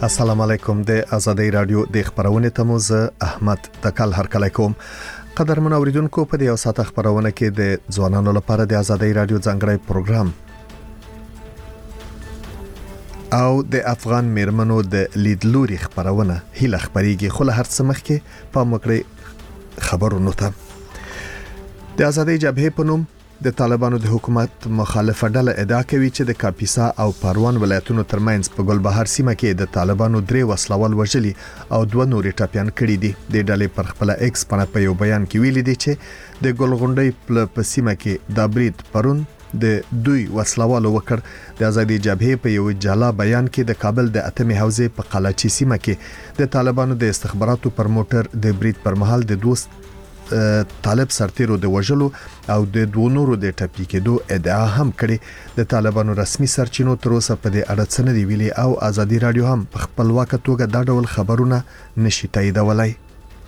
السلام علیکم د ازادي رادیو د خبرونه تموز احمد تکل هر کله کوم قدرمن اوریدونکو په دې او ساته خبرونه کې د ځوانانو لپاره د ازادي رادیو ځانګړی پروګرام او د افغان میرمنو د لیدلوري خبرونه هله خبريږي خو له هر څه مخکې په مکړې خبرونه ته د ازادي جبهه په نوم د طالبانو د حکومت مخالفه ډله ادعا کوي چې د کاپیسا او پروان ولایتونو ترمنځ په ګلبهار سیمه کې د طالبانو 3 وسلوال وژلي او 2 نورې ټاپیان کړي دي د ډلې پر خپل ایکس په یو بیان کې ویلي دي چې د ګلغونډۍ په سیمه کې د برید پرون د دوی وسلوال وکړ د ازادي جبهه په یو جلا بیان کې د کابل د اتمې حوزې په قلاچی سیمه کې د طالبانو د استخباراتو پر موټر د برید پر مهال د دوست طالب سرتیرو د وژلو او د 2 نورو د ټپي کېدو ادعا هم کړي د طالبانو رسمي سرچینو تر اوسه په دې اړه څه نه دی ویلي او ازادي رادیو هم په خپلواک توګه دا ډول خبرونه نشي تاییدولای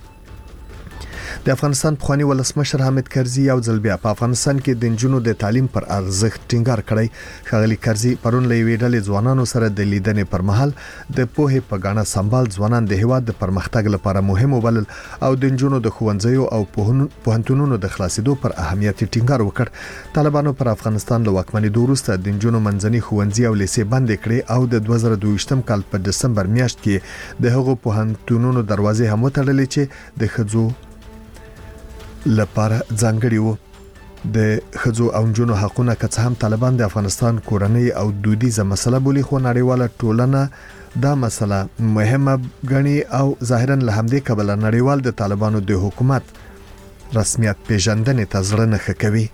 د افغانستان پخوانی ولسمشر حامد کرزي یو ځل بیا په افغانستان کې د جنونو د تعلیم پر ارزښت ټینګار کړی خغلی کرزي پرون لوي ډلې ځوانانو سره د لیدنې پر مهال د پوهې په غاڼه سمبال ځوانان د هیواد د پرمختګ لپاره مهم وبلل او د جنونو د خوندزیو او پوهنتونونو د خلاصېدو پر اهمیت ټینګار وکړ طالبانو پر افغانستان له واکمنۍ وروسته د جنونو منځني خوندزي او لیسې بند کړي او د 2022م کال په دسمبر میاشت کې د هغو پوهنتونونو دروازې هم وتړلې چې د خځو لپاره ځانګړي وو د خځو او جنونو حقوقونه که هم طالبان د افغانستان کورنۍ او دودیزه مسله بولي خو نړیواله ټولنه دا مسله مهمه غني او ظاهرا له همدې کبله نړیوال د طالبانو د حکومت رسمیت پیژندنې ته زړه نه کوي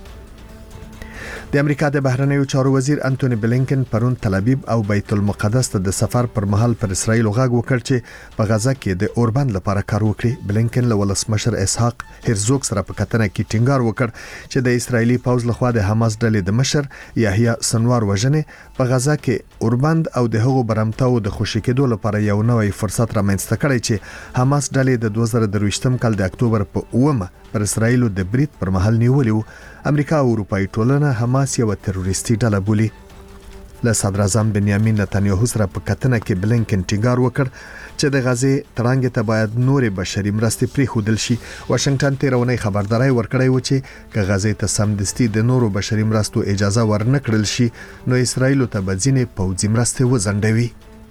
د امریکا د بهرنیو چارو وزیر انټونی بلینکن پرون تل ابیب او بیت المقدس ته د سفر پر مهال پر اسرایل غاګ وکړ چې په غزا کې د اوربند لپاره کار وکړي بلینکن له ولسمشر اسحاق هرزوګ سره په کتنه کې ټینګار وکړ چې د اسرایلی پوز لخوا د حماس ډلې د مشر یحیی سنوار وژنې په غزا کې اوربند او د هغو برمتاو د خوشی کېدو لپاره یو نوې فرصت رامنځته کړی چې حماس ډلې د 2023م کال د اکتوبر په 9 پر اسرایل د برید پر مهال نیولې امریکا او اروپای ټولنه حماس یو تروریستي ډله بولي له صدر اعظم بنیامین نتنیاهو سره په کتنه کې بلینکن ټینګار وکړ چې د غزې ترانګ ته باید نورې بشري مرستې پریښودل شي واشنگټن تیرونی خبرداري ورکړی و چې که غزې ته سمدستي د نورو بشري مرستو اجازه ورنکړل شي نو اسرایل ته بځینې پوځي مرستې وزندوي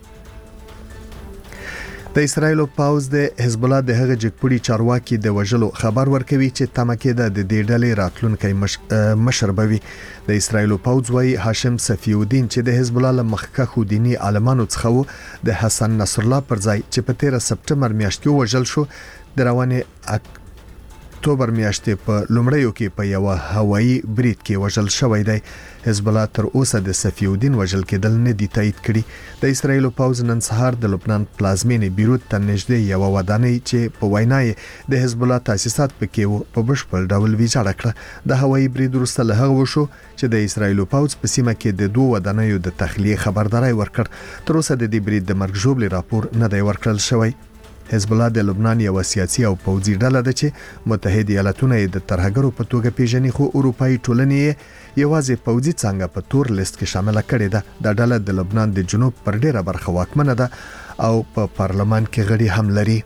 د اسرایل پاوز د حزب الله د هغه جګپړي چارواکي د وژلو خبر ورکوي چې تمکه د دې ډلې راتلونکي مشر بوي د اسرایل پاوز وای هاشم صفی الدین چې د حزب الله مخکخو دینی عالمانو څخه د حسن نصر الله پر ځای چې په 13 سپټمبر میاشت کې وژل شو د روانه اکتوبر میاشتې په لومړیو کې په یو هوایي برید کې وژل شوی دی حزب الله تر اوسه د صفی الدین وژل کېدل نه دی تایید کړي د اسرایل پاوز نن سهار د لبنان پلازمینې بیروت ته نږدې یو ودانۍ چې په وینای د حزب الله تاسیسات پکې په بشپړ ډول ویجاړ کړه د هوایي برید وروسته له هغه وشو چې د اسرایل پاوز په سیمه کې د 2 ودانیو د تخلیه خبرداري ورکړ تر اوسه د دې برید د مرګ ژوبل راپور نه دی ورکړل شوی حزب الله د لبنان یو سیاسي او پوځي ډله ده چې متحده ایالاتونه د ترهګرو په توګه پیژني خو اروپאי ټولنې یوازې پوځي څنګه په تور لیست کې شامل کړي ده د ډله د لبنان د جنوب پر ډیره برخه واکمنه ده او په پارلمان کې غړي هم لري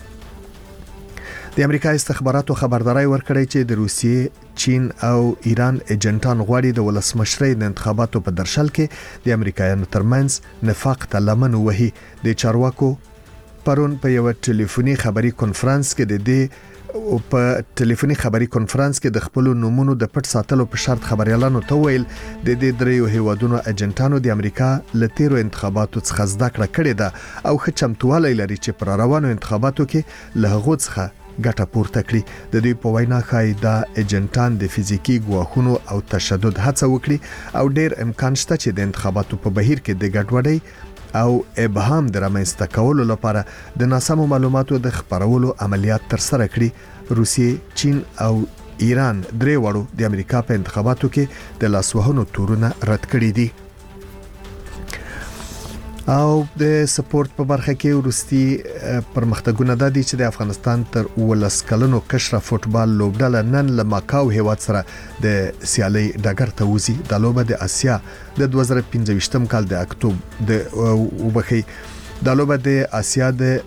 د امریکا استخباراتو خبرداري ورکړی چې د روسیې چین او ایران ایجنټان غواړي د ولسمشرۍ د انتخاباتو په درشل کې د امریکایانو ترمنځ نفاق ته لمن وهي د چارواکو پرون په یو ټلیفوني خبري کانفرنس کې په ټلیفوني خبري کانفرنس کې د خپل نومونو د پټ ساتلو په شرط خبريالانو ته ویل د دې دریو هیوادونو ایجنټانو د امریکا لتیرو انتخاباتو څخه زده کړې ده او خچمتوالی لري چې پر روانو انتخاباتو کې له هغو څخه ګټه پورته کړي د دوی په وینا خای د ایجنټان د فزیکی ګواښونو او تشدد هڅه وکړي او ډیر امکان شته چې د انتخاباتو په بهیر کې د ګډوډۍ او ابهام د رامنځته کولو لپاره د ناسمو معلوماتو د خپرولو عملیات تر سره کړي روسیې چین او ایران درې وړو د امریکا په انتخاباتو کې د لاسوهنو تورونه رد کړي دي او د سپورت په برخه کې ورستي پرمختګونه د دي چې د افغانستان تر 19 کلنو کشره فوتبال لوبډله نن له ماکاو هیواد سره د سیالي ډګر ته وځي د لوبه د اسیا د 2015م کال د اکتوبر د وبخي دا لوبه د آسیا د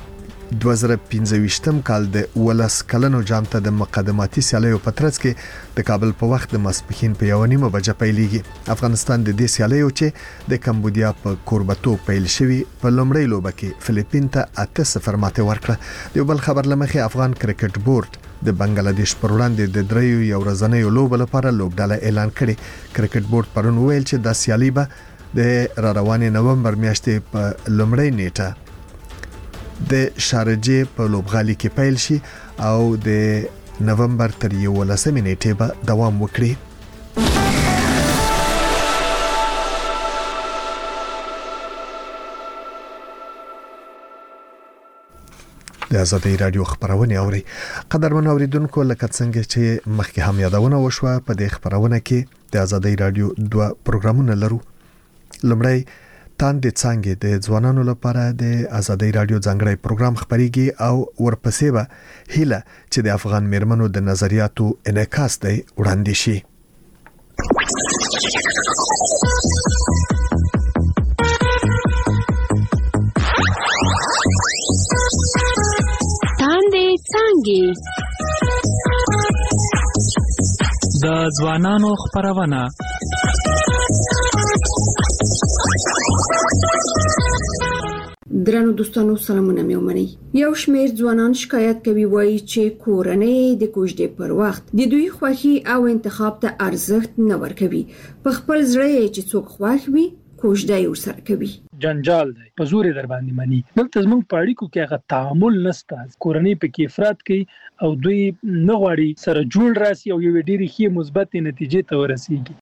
2015 کال د ولس کلنو جام ته د مقدماتي سیالیو په ترڅ کې د کابل په وخت د ماسپښین په 1:30 بجې پیلېږي. افغانستان د دې سیالیو چې د کمبودیا په کوربتو پیل شوی په لومړی لوبه کې فلیپین ته 8-0 ماته ورکړه. د بل خبر لمخې افغان کرکټ بورډ د بنگلاديش پر وړاندې د دریو یو ورځنیو لوبو لپاره لوبډاله اعلان کړي. کرکټ بورډ پرون ویل چې د سیالي به د روانې نومبر میاشتې په لومړی نیټه د شارجه په لوبغالي کې پیل شي او د نومبر تر 11 نیټې به دوام وکړي. د آزادۍ رادیو خبرونه اوري. قدرمن اوریدونکو لکه څنګه چې مخکې هم یادونه وشوه په دې خبرونه کې د آزادۍ رادیو 2 پروګرامونه لرو. لومړی تاندې څنګه د ځوانانو لپاره د آزادۍ رادیو ځانګړی پروګرام خبريږي او ورپسې به هیله چې د افغان میرمنو د نظریاتو انعکاس دی وړاندې شي. تاندې څنګه د ځوانانو خبرونه درنو دوستانو سلامونه مې ومنئ. یو شمېر ځوانان شکایت کوي وایي چې کورنۍ د کوژدې پر وخت د دوی خوښي او انتخاب ته ارزښت نه ورکوي. په خپل زړه چې څوک خوښ وي کوژده یې ورسره کوي. جنجال دی په زور در باندې مني. دلته زموږ په اړیکو کې هغه تعامل نشته. کورنۍ په کې افراط کوي او دوی نه غواړي سره جوړ راسي او یو ډېری ښه مثبت نتیجې ته ورسیږي.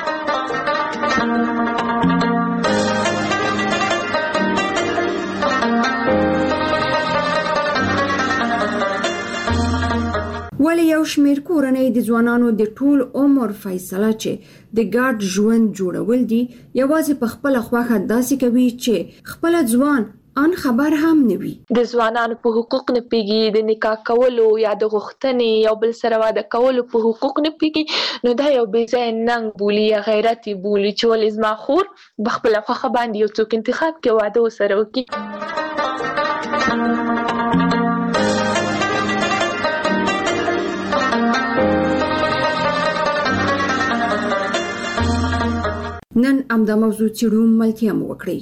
ولی یو شمیر کورنۍ د ځوانانو د ټول عمر فیصله چې د ګډ ژوند جوړول دي یوازې په خپل خوښه داسې کوي چې خپل ځوان ان خبر هم نه وي. د ځوانانو په حقوق نه پیږي، د نکاح کولو یا د غوښتنې یو بل سره واده کولو په حقوق نه پیږي، نو دا یو بې ځای ننګ بولي یا غیرت بولي چې ولې زما خور بخپل خوښه باندې یو څوک انتخاب کې واده وسره وکړي. نن امدا موضوع چیرو ملتیا مو وکړي.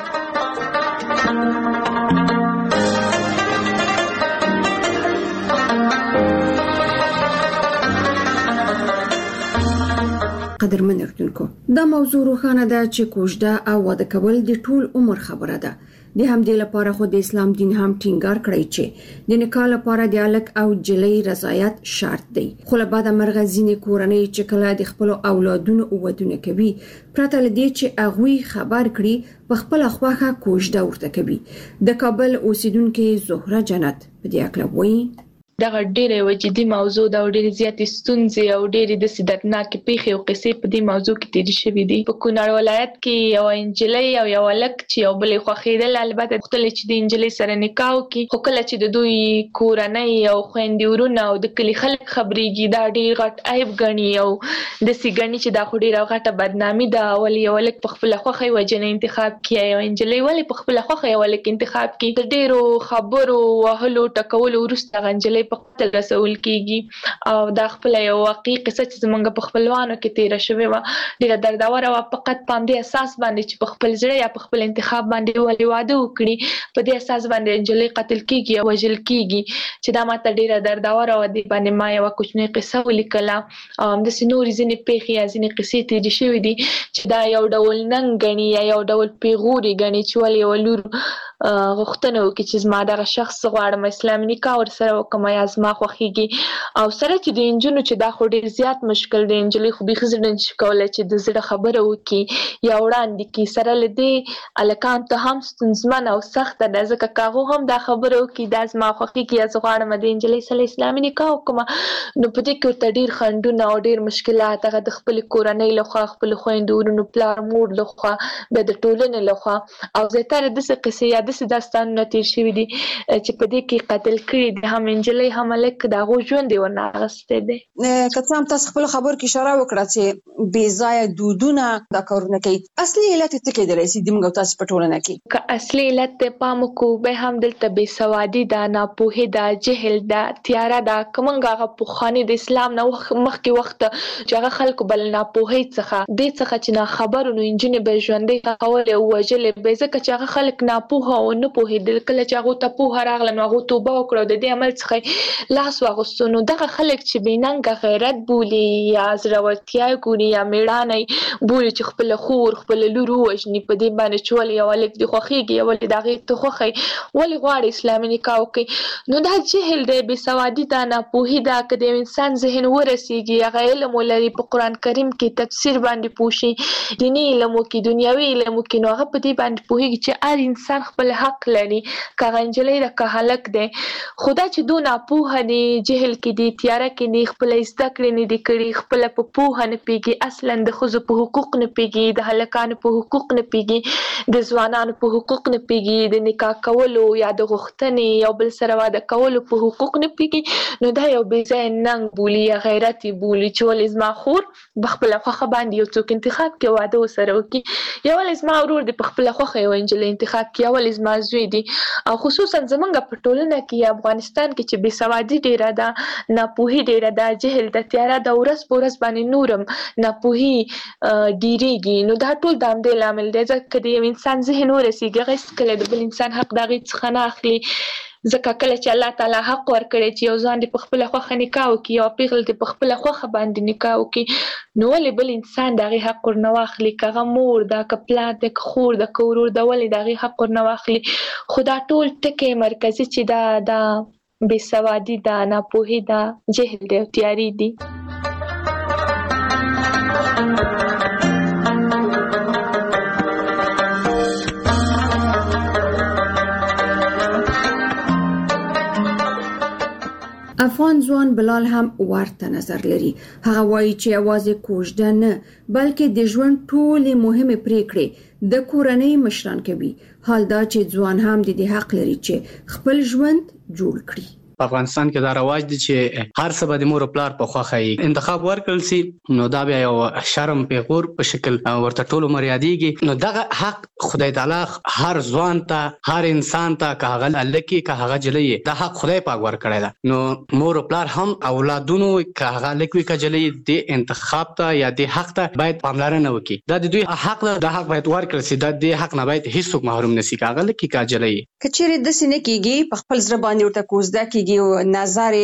قدرمن اردوونکو دا موضوع روښانه ده چې کوژده او واده کول د ټول عمر خبره ده. د همدې لپاره خو د اسلام دین هم ټینګار کړی چې د نکاح لپاره د الک او جلۍ رضایت شرط دی. خو له بعده مرغه ځینې کورنۍ چې کله د خپل اولادونو ودونه کوي پرته له دې چې هغوی خبر کړي په خپل خوښه کوژده ورته کوي. د کابل اوسیدونکو زهره جنت په دې اړه وایي دغه ډېره یو جدي موضوع ده او ډېرې زیاتې ستونزې او ډېرې داسې دردناکې پیښې او قصې په دې موضوع کې تېرې شوي دي. په کونړ ولایت کې یو انجلۍ او یو هلک چې یو بلې خوښېدل، البته غوښتل چې د انجلۍ سره نکاح وکړي، خو کله چې د دوی کورنۍ او خویندې ورونه او د کلي خلک خبرېږي دا ډېر غټ عیب ګڼي او داسې ګڼي چې دا خو ډېره غټه بدنامي ده. ولې یو هلک په خپله خوښه یوه جنۍ انتخاب کړي، یو انجلۍ ولې په خپله خوښه یو هلک انتخاب کړي. د ډېرو خبرو وهلو ټکولو وروسته هغه انجلۍ په خپل رسول کیږي او دا خپل یو واقعي قصه چې زمونږ په خپلوانو کې تیره شوې وه ډېره دردوره وه. فقط په همدې اساس باندې چې په خپل زړه یا په خپل انتخاب باندې ولې واده وکړي، په دې اساس باندې انجلۍ قتل کیږي او وژل کیږي چې دا ماته ډېره دردوره وه. دې باندې ما یوه کوچنۍ قصه ولیکله او همداسې نورې ځینې پیښې یا ځینې قصې تیرې شوې دي چې دا یو ډول ننګ ګڼي یا یو ډول پیغور یې ګڼي چې ولې یوه لور غوښتنه وکړي چې زما دغه شخص غواړم اسلامي نکاح ورسره وکړم یا زما خوښېږي. او سره چې د نجونو چې دا خو ډېر زیات مشکل دی، نجلۍ خو بیخي زړه نشي کولی چې د زړه خبره وکړي یا وړاندې کړي. سره له دې هلکانو ته هم ستونزمنه او سخته ده، ځکه که هغو هم دا خبره وکړي دا زما خوښېږي یا زه غواړم د نجلۍ سره اسلامي نکاح وکړم، نو په دې کې ورته ډېر خنډونه او ډېر مشکلات هغه د خپلې کورنۍ لخوا، خپلو خویندو ورونو، پلار مور لخوا، بیا د ټولنې لخوا او زیاتره داسې قصې یا داسې داستانونه تیر شوي دي چې په دې کې قتل کړي دي هم انجلۍ هم هلک د هغو ژوند یې ورنه اخیستی دی. که څه هم تاسو خپل خبرو کې اشاره وکړه چې بې ځایه دودونه دا کارونه کوي، اصلي علت یې څه کیدلی شي د موږ او تاسو په ټولنه کې؟ که اصلي علت ته پام وکړو بیا هم دلته بېسوادي ده، ناپوهي ده، جهل ده، تیاره ده. که موږ هغه پخواني د اسلام نه مخکې وخت چې هغه خلکو به له ناپوهۍ څخه دې څخه چې ناخبرو نو نجونې به یې ژوندۍ ښخولې او وژلې به، ځکه چې هغه خلک ناپوهه او نه پوهېدل. کله چې هغو ته پوهه راغله نو هغو توبه وکړه او د دې عمل څخه لاس واغوستو. نو دغه خلک چې بېننګه غیرت بولي یا زړورتیا ګوري یا مېړانه بولي چې خپله خور خپله لور ووژني په دې باندې چې ولې یو هلک دې خوښېږي یا ولې د هغې ته خوښی ولې غواړي اسلامي نکاح وکړي. نو دا جهل دی، بېسوادي ده، ناپوهي ده. که د یو انسان ذهن ورسېږي هغه علم ولري په قرآن کریم کې تفسیر باندې پوه شي، دیني علم وکړي، دنیوي علم وکړي، نو هغه په دې باندې پوهېږي چې هر انسان خپل حق لري، که هغه نجلۍ ده که هلک دی. خو دا چې دو ناپوهه دي، جهل کې دي، تیاره کې دي، خپله زده کړې نه دي کړي، خپله په پوهه نه پوهېږي، اصلا د ښځو په حقوق نه پوهېږي، د هلکانو په حقوق نه پوهېږي، د ځوانانو په حقوق نه پوهېږي، د نکاح کولو یا د غوښتنې یو بل سره واده کولو په حقوق نه پوهېږي، نو دا یو بې ځایه ننګ بولي یا غیرت یې بولي چې ولې زما خور په خپله خوښه باندې یو څوک انتخاب کړي واده ورسره وکړي، یا ولې زما ورور دی په خپله خوښه یوه نجلۍ انتخاب کړي، یا ولې زما زوی دی. او خصوصا زمونږ په ټولنه کې یا افغانستان کې چې بېسوادي ډېره ده، ناپوهي ډېره ده، جهل ده، تیاره ده، ورځ په ورځ باندې نورم ناپوهي ډېرېږي. نو دا ټول د همدې لامل دی، ځکه د یو انسان ذهن ورسېږي هغه هېڅکله د بل انسان حق د هغې څخه نه اخلي. ځکه کله چې الله تعالی حق ورکړی چې یو ځوان دې په خپله خوښه نکاح وکړي، یوه پېغله دې په خپله خوښه باندې نکاح وکړي، نو ولې بل انسان د هغې حق ورنه واخلي؟ که هغه مور ده، که پلار ده، که خور ده، که ورور ده، ولې د هغې حق ورنه واخلي؟ خو دا ټول ټکي مرکزي چې دا بېسوادي ده، ناپوهي ده، جهل دی او تیارې دي. افغان ځوان بلال هم ورته نظر لري. هغه وایي چې یوازې کوژده نه بلکې د ژوند ټولې مهمې پریکړې د کورنۍ مشران کوي. حال دا چې ځوان هم د دې حق لري چې خپل ژوند جوړ کړي. په افغانستان کې دا رواج دی چې هر څه به د مور او پلار په خوښه انتخاب ورکړل شي، نو دا بیا یو شرم پیغور په شکل ورته ټول عمر یادېږي. نو دغه حق خدای تعالی هر ځوان ته، هر انسان ته، که هغه هلک که هغه نجلۍ، دا حق خدای پاک ورکړی ده. نو مور او پلار هم اولادونو که هغه هلک وي که نجلۍ د انتخاب ته یا د حق ته باید پاملرنه وکړي. دا د دوی حق ده، دا حق باید ورکړل شي. دا د حق نه باید هیڅوک محروم نه شي، که هغه هلک که نجلۍ. که چیرې داسې نه کېږي په خپل زړه باندې ورته کوژده کېږي او نظر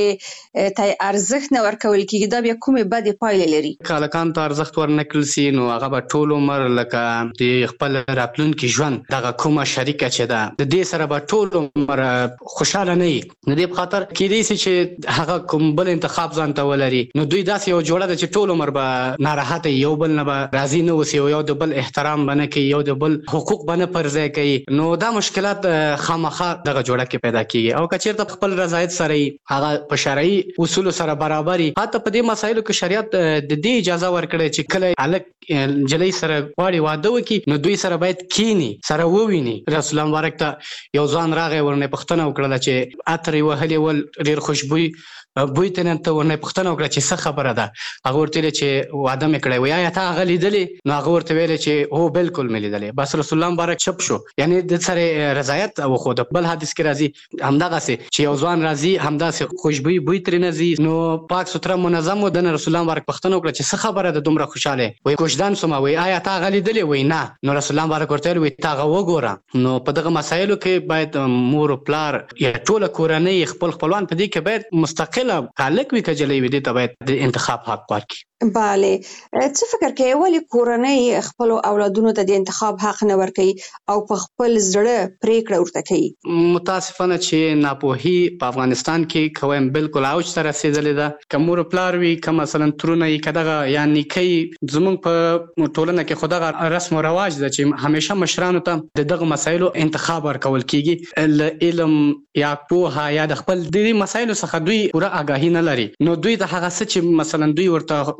ته ارزښت نه ورکول کېږي، دا بیا کومې بدې پایلې لري؟ که هلکانو ته ارزښت ورنه کړل شي نو هغه به ټول عمر لکه د خپل راتلونکي ژوند دغه کومه شریکه چې ده د دې سره به ټول عمر خوشحاله نه وي. د دې په خاطر کېدای شي چې هغه کوم بل انتخاب ځان ته ولري، نو دوی داسې یو جوړه ده چې ټول عمر به ناراحته، یو بل نه به راضي نه اوسي، یو د بل احترام به نه کوي، یو د بل حقوق به نه پر ځای کوي. نو دا مشکلات خامخا دغه جوړه کې پیدا کېږي. او که چېرته خپل رضایت سره هغه په شرعي اصولو سره برابري، حتی په دې مسایلو کې شریعت د دې اجازه ورکړې چې کله هلک نجلۍ سره غواړي واده وکړي نو دوی سره باید کینی، سره وویني. رسول الله مبارک ته یو ځوان راغی، ورنه پوښتنه وکړله چې عطر یې وهلی ول، ډېر خوشبوي بوی ته ورنه پوښتنه وکړه چې څه خبره ده؟ هغه ورته ویلې چې واده مې کړی وی، آیا ته هغه لیدلې؟ نو هغه ورته ویلې چې هو بالکل مې لیدلې. بس رسول الله مبارک چپ شو، یعنی د سره رضایت وښوده. بل حدیث کې راځي همدغسې چې یو ځوان راځي همداسې خوشبوي بوی ترې نه ځي، نو پاک سوتره منظم و. دنه رسول الله مبارک پوښتنه وکړه چې څه خبره ده دومره خوشحاله؟ وی کوژدن سومه. وی آیا ته هغه لیدلې؟ وی نه. نو رسول الله مبارک ورته ویل ته هغه وګوره. نو په دغه مسایلو کې باید مور او پلار یا ټوله کورنۍ خپل خپلوان په دې کې باید مستقله هلک وي که نجلۍ وي، دې ته باید د انتخاب حق ورکړي. بله، څه فکر کوي ولې کورنۍ خپل اولادونو ته د انتخاب حق نه ورکوي او په خپل زړه پریکړه ورته کوي؟ متاسفانه چې ناپوهي په افغانستان کې کوم بالکل اوج ته رسیدلې ده. که مور پلار وي، که مثلا ترونه یې، که دغه یا نیکۍ، زموږ په ټولنه کې خو دغه رسم و رواج ده چې همیشه مشرانو ته د دغه مسایلو انتخاب ورکول کېږي. له علم یا پوهه یا د خپل د دې مسایلو څخه دوی پوره آګاهي نه لري، نو دوی د هغه څه چې مثلا دوی ورته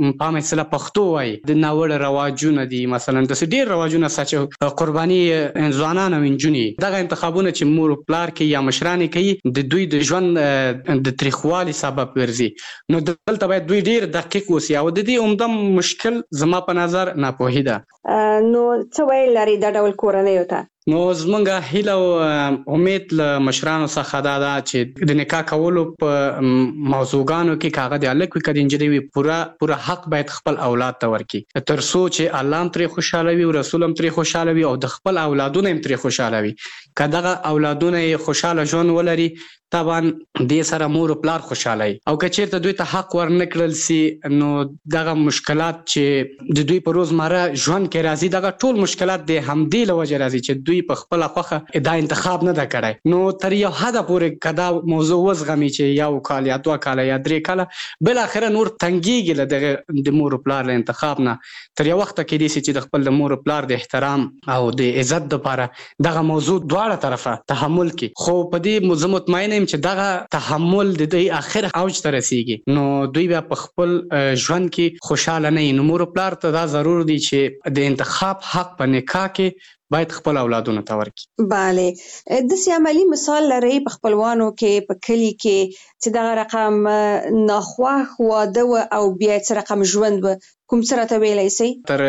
په مثلا پښتو وای د ناوړه رواجونه دي مثلا د ډیر رواجونه چې قرباني ځوانان او انجونې دغه انتخابونه چې مور پلار کې یا مشران کوي د دوی د ژوند د تاریخوالي سبب ګرځي نو دلته باید دوی ډیر دقیق اوسي او د دې عمده مشکل زما په نظر ناپوهي ده. نو څه ویل لري د ډول کورنۍ ته؟ نو زمونږ هیله او امید له مشرانو څخه دا ده چې د نکاح کولو په موضوعګانو کې کاغه د الک وي کدي انجلي وي پورا حق باید خپل اولاد ته ورکړي تر څو چې الله هم ترې خوشاله وي او رسول هم ترې خوشاله وي او د خپل اولادونه هم ترې خوشاله وي. کداغه اولادونه خوشاله ژوند ولري طبعا دې سره مور او پلار خوشاله وي او که چیرته دوی ته حق ورنکړل سي نو دغه مشکلات چې د دوی په روزمره ژوند کې راځي دغه ټول مشکلات د همدې لوجه راځي چې دوی په خپل خوخه دا انتخاب نه دا کړی نو تر یو حد پورې کدا موضوع وزغمي چې یو کال یا 2 کال یا 3 کال بل اخره نور تنګيږي له د مور او پلار له انتخاب نه تر یو وخت کې دي چې د خپل مور او پلار د احترام او د عزت لپاره دغه موضوع دواړه طرفه تحمل کوي خو په دې مطمئن چې دغه تحمل د دې اخر اوج ته رسیږي نو دوی بیا په خپل ژوند کې خوشاله نه نو مور پلار ته دا ضرور دي چې د انتخاب حق په نکاح کې باید خپل اولادونو ته ورکړي. bale د سی عملی مثال لري په خپلوانو کې په کلی کې چې دغه رقم ناخواه واده او بیا څه رقم ژوند کوم سره ته ویلای سي تر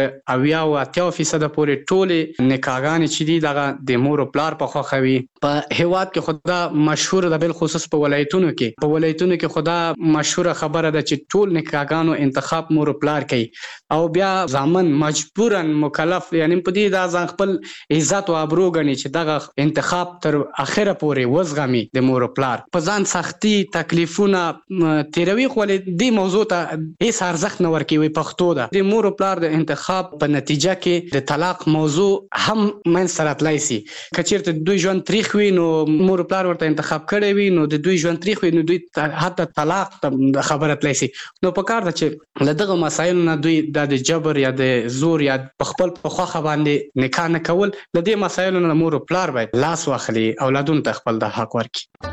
80% پورې ټوله نکاحګانې چې دي دغه د مور او پلار په خوخوي په هیواد کې خدا مشهور ده بل خصوص په ولایتونو کې خدا مشهور خبره ده چې ټول نکاحګانو انتخاب مور او پلار کوي او بیا ځامن مجبورا مکلف یعنی په دې دا ځان خپل عزت او ابرو غني چې دغه انتخاب تر اخره پورې وزغمي د مور او پلار په ځان سختي تکلیفونه تیروي خو دې موضوع ته هیڅ ارزښت نه ورکوي پښتو د مور او پلار د انتخاب په نتیجه کې د طلاق موضوع هم من سره تلای شي کچیرته دوی ژوند تاریخ وي نو مور او پلار ورته انتخاب کړی وي نو د دوی ژوند تاریخ وي نو دوی حتی طلاق خبره تلای شي نو په کار ده چې لدغه مسایل نه دوی د جبر یا د زور یا خپل په خوخه باندې نکاح نه کول لدې مسایل نه مور او پلار باید لاس واخلي اولادونو ته خپل د حق ورکړي.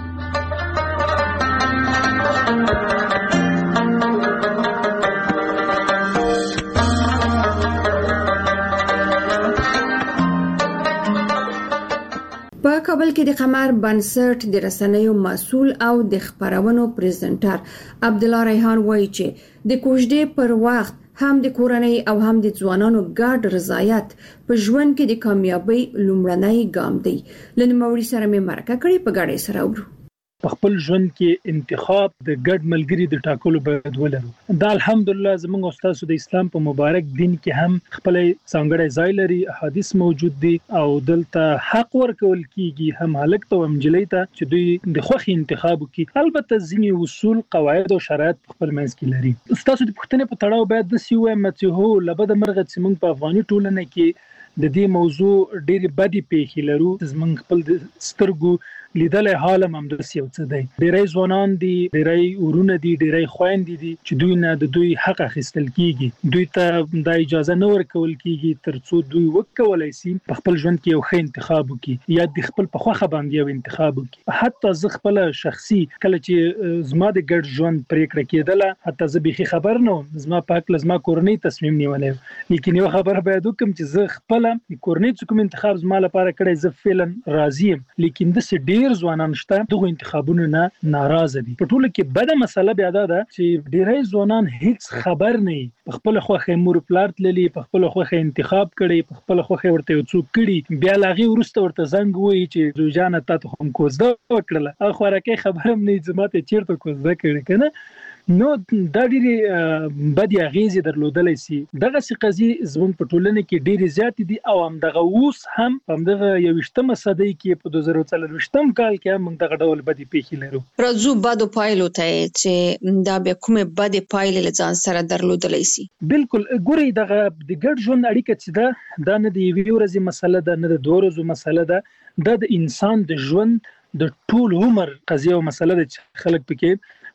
په کابل کې د قمر بنسټ د رسنیو مسؤل او د خبرونو پریزنټر عبد الله ریحان وایي چې د کوژدې پر وخت هم د کورنۍ او هم د ځوانانو ګډ رضایت په ژوند کې د کامیابی لومړنی ګام دی. لنموړي سره مې مرکه کړې په ګډه سره اورو. په خپل ژوند کې انتخاب د ګډ ملګری د ټاکلو باید ولرو دا الحمدلله زموږ استاد د اسلام په مبارک دین کې هم خپل څنګه ځای لري احادیث موجود دي او دلته حق ورکول کیږي هم هلک ته هم جلۍ ته چې دوی د خوخي انتخاب کوي البته ځینی اصول قواعد او شرایط خپل منځ کې لري. استاد د پښتنې په تړاو باید د سی وایم چې هو لبد مرغه چې موږ په افغاني ټولنه کې د دې موضوع ډېری بدی پیښې لرو زمونږ خپل سترګو لیدل حال هم د سیو څه دی ډېری ځوانان دي ډېری ورونه دي ډېری خويندې دي چې دوی نه د دوی حق اخیستل کیږي دوی ته د اجازه نه ورکول کیږي ترڅو دوی وکولای شي په خپل ژوند کې یو ښه انتخاب وکړي یا د خپل په خوخه باندې یو انتخاب وکړي. حتی زه خپل شخصي کله چې زما د ګډ ژوند پریکړه کېدله حتی زه به خبر نه وم زما پاک لزما کورنۍ تصمیم نیولې لیکن یو خبر باید وکم چې زه خپل کورنۍ کوم انتخاب زما لپاره کړی زه فعلا راضی یم لیکن د ډېر ځوانان شته دغه انتخابونو نه ناراضه دي. په ټوله کې بده مسله بیا ده چې ډېری ځوانان هیڅ خبر نه په خپل خوخه مور پلار تللی په خپل خوخه انتخاب کړي په خپل خوخه ورته څوک کړي بیا لاغي ورسته ورته زنګ وایي چې زوجانه تاسو هم کوزده وکړه اخو راکې خبرم نه زماته چیرته کوزده کړي کنه نو دا ډېری بدی اغیزې درلودلای شي. دغه څه قضیه زموږ په ټولنه کې ډېری زیات دي او هم دغه اوس هم دغه 21مه صدۍ کې په 2023م کال کې موږ دغه ډول بدی پیښې لرو. راځو بده پایلو ته چې دا به کومه بده پایلې لځان سره درلودلای شي. بالکل ګوري دغه د ګډ ژوند اړیکه چې دا نه دی یو ورځې مسله ده نه د 2 ورځې مسله ده د انسان د ژوند د ټول عمر قضیه او مسله ده چې خلک پکې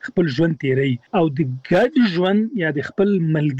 خپل ژوند تیری او د ګډ ژوند یا د خپل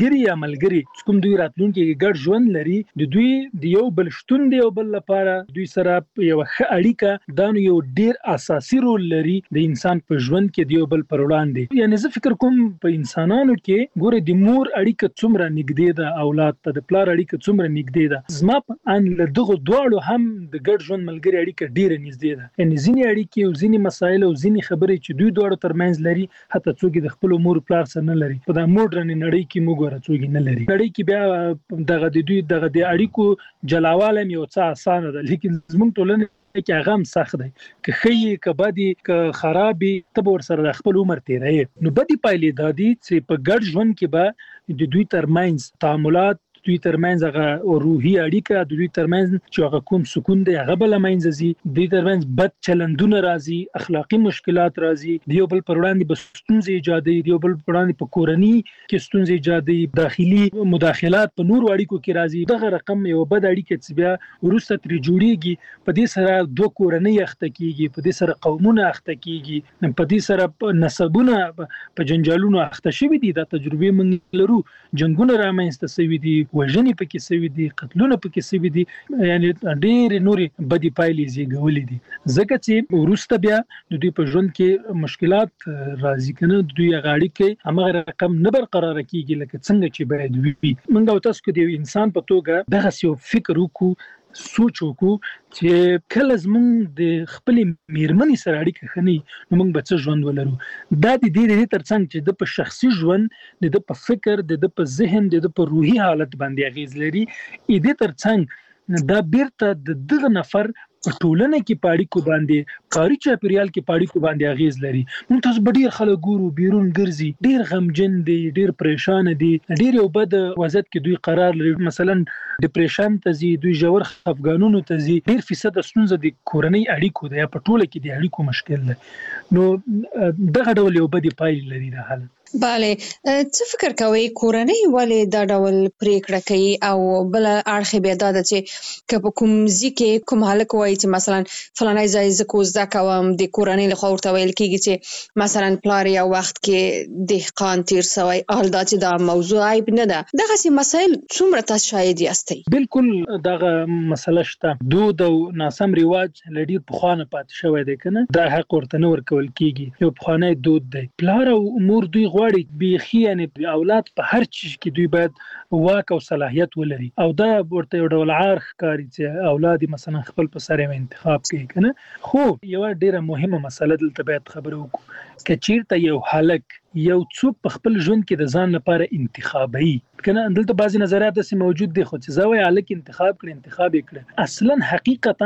ملګری کوم دوی راتلونکي ګډ ژوند لري د دوی د یو بل شتون دی او بل لپاره دوی سره یو ښه اړیکه دا یو ډیر اساسي رول لري د انسان په ژوند کې د یو بل پر وړاندې. یعنی زه فکر کوم په انسانانو کې ګوره د مور اړیکه څومره نږدې ده اولاد ته د پلار اړیکه څومره نږدې ده زما په ان له دغه دواړو هم د ګډ ژوند ملګری اړیکه ډیره نږدې ده. یعنی ځینې اړیکې او ځینې مسایل او ځینې خبرې چې دوی دواړو ترمنځ لري حتی څوک د خپل مور پلار سره نه لري. په دا موډرن نړۍ کې موږ ګوره څوک نه لري. نړۍ کې بیا دغه د دوی دغه د اړیکو جلاواله یو څه اسانه ده لیکن زموږ ټولنه کې هغه هم سخت دی که خې که بدی که خرابي ته ور سره خپل عمر تیري نو بدی پایلې دادي چې په ګډ ژوند کې به د دوی ترمنځ تعاملات دوی ترمنځ هغه روحي اړیکه دوی ترمنځ چې هغه کوم سکون دی هغه بل منځ زی دوی ترمنځ بد چلندونه راځي اخلاقی مشکلات راځي دیو بل پر وړاندې بستونزې ایجادي دیو بل پر وړاندې په کورنۍ کې ستونزې ایجادي داخلي مداخلات په نور اړیکو کې راځي دغه رقم یو بد اړیکه چې بیا ورسته تر جوړیږي په دې سره دوه کورنۍ اخته کیږي په دې سره قومونه اخته کیږي په دې سره نسبونه په جنجالونو اخته شوي دي د تجربه من لرو جنگونه رامنځته شوي دي وژنې پکې شوي دي قتلونه پکې شوي دي یعنی ډېر نوري بدی پایلې زیږولې دي ځکه چې ورسته بیا د دوی په ژوند کې مشکلات راځي کنه دوی غاړي کې هغه رقم نه برقرار کیږي لکه څنګه چې باید وي. موږ تاسو کې د انسان په توګه دغه یو فکر وکړو سوچ وکړو چې کله زمونږ د خپل میرمنې سره اړیکه خني نو موږ به څه ژوند ولرو. دا د دې ترڅنګ چې د په شخصي ژوند د په فکر د په ذهن د په روحي حالت باندې اغیز لري دې ترڅنګ دا بیرته د دغه نفر په ټولنه کې پاړی کو باندې کاری چاپیریال کې پاړی کو باندې اغیز لري. موږ تاسو ډیر خلک ګورو بیرون ګرځي ډیر غمجن دي ډیر پریشان دي ډیر یو بد وضعیت کې دوی قرار لري مثلا ډیپریشن ته زی دوی جوړ افغانونو ته زی ډیر فیصد ستونزه د کورنۍ اړیکو د په ټوله کې د اړیکو مشکل ده نو دغه ډول یو بد پایله لري د حالت. bale څه فکر کوي کورنۍ ولې دا ډول پریکړه کوي او بل اړخ به دا چې که په کوم ځکه کوم حالک وایي چې مثلا فلانای ځای زکو زده کوم د کورنۍ له خوا ورته ویل کیږي چې مثلا پلار یو وخت کې دهقان تیر سوی اهل دا چې دا موضوع عیب نه ده دغه سي مسایل څومره تاسو شاهد یاستئ؟ بالکل دغه مسله شته دود او ناسم رواج لډیر په خوانه پات شوی دی کنه دا حق ورته نه ورکول کیږي یو په خوانه دود دی پلار او امور دوی غواړي بيخي یعنی اولاد په هر چیز کې دوی باید واک او صلاحیت ولري او دا ورته یو ډول عارخ کاری چې اولاد مثلا خپل په سره انتخاب کوي کنه خو یو ډیره مهمه مسله دلته باید خبرو وکړو چې چیرته یو حالک یو څوک په خپل ژوند کې د ځان لپاره انتخابي کنه دلته بعضی نظریات داسې موجود دي خو چې زوی الک انتخاب کړي اصلا حقیقتا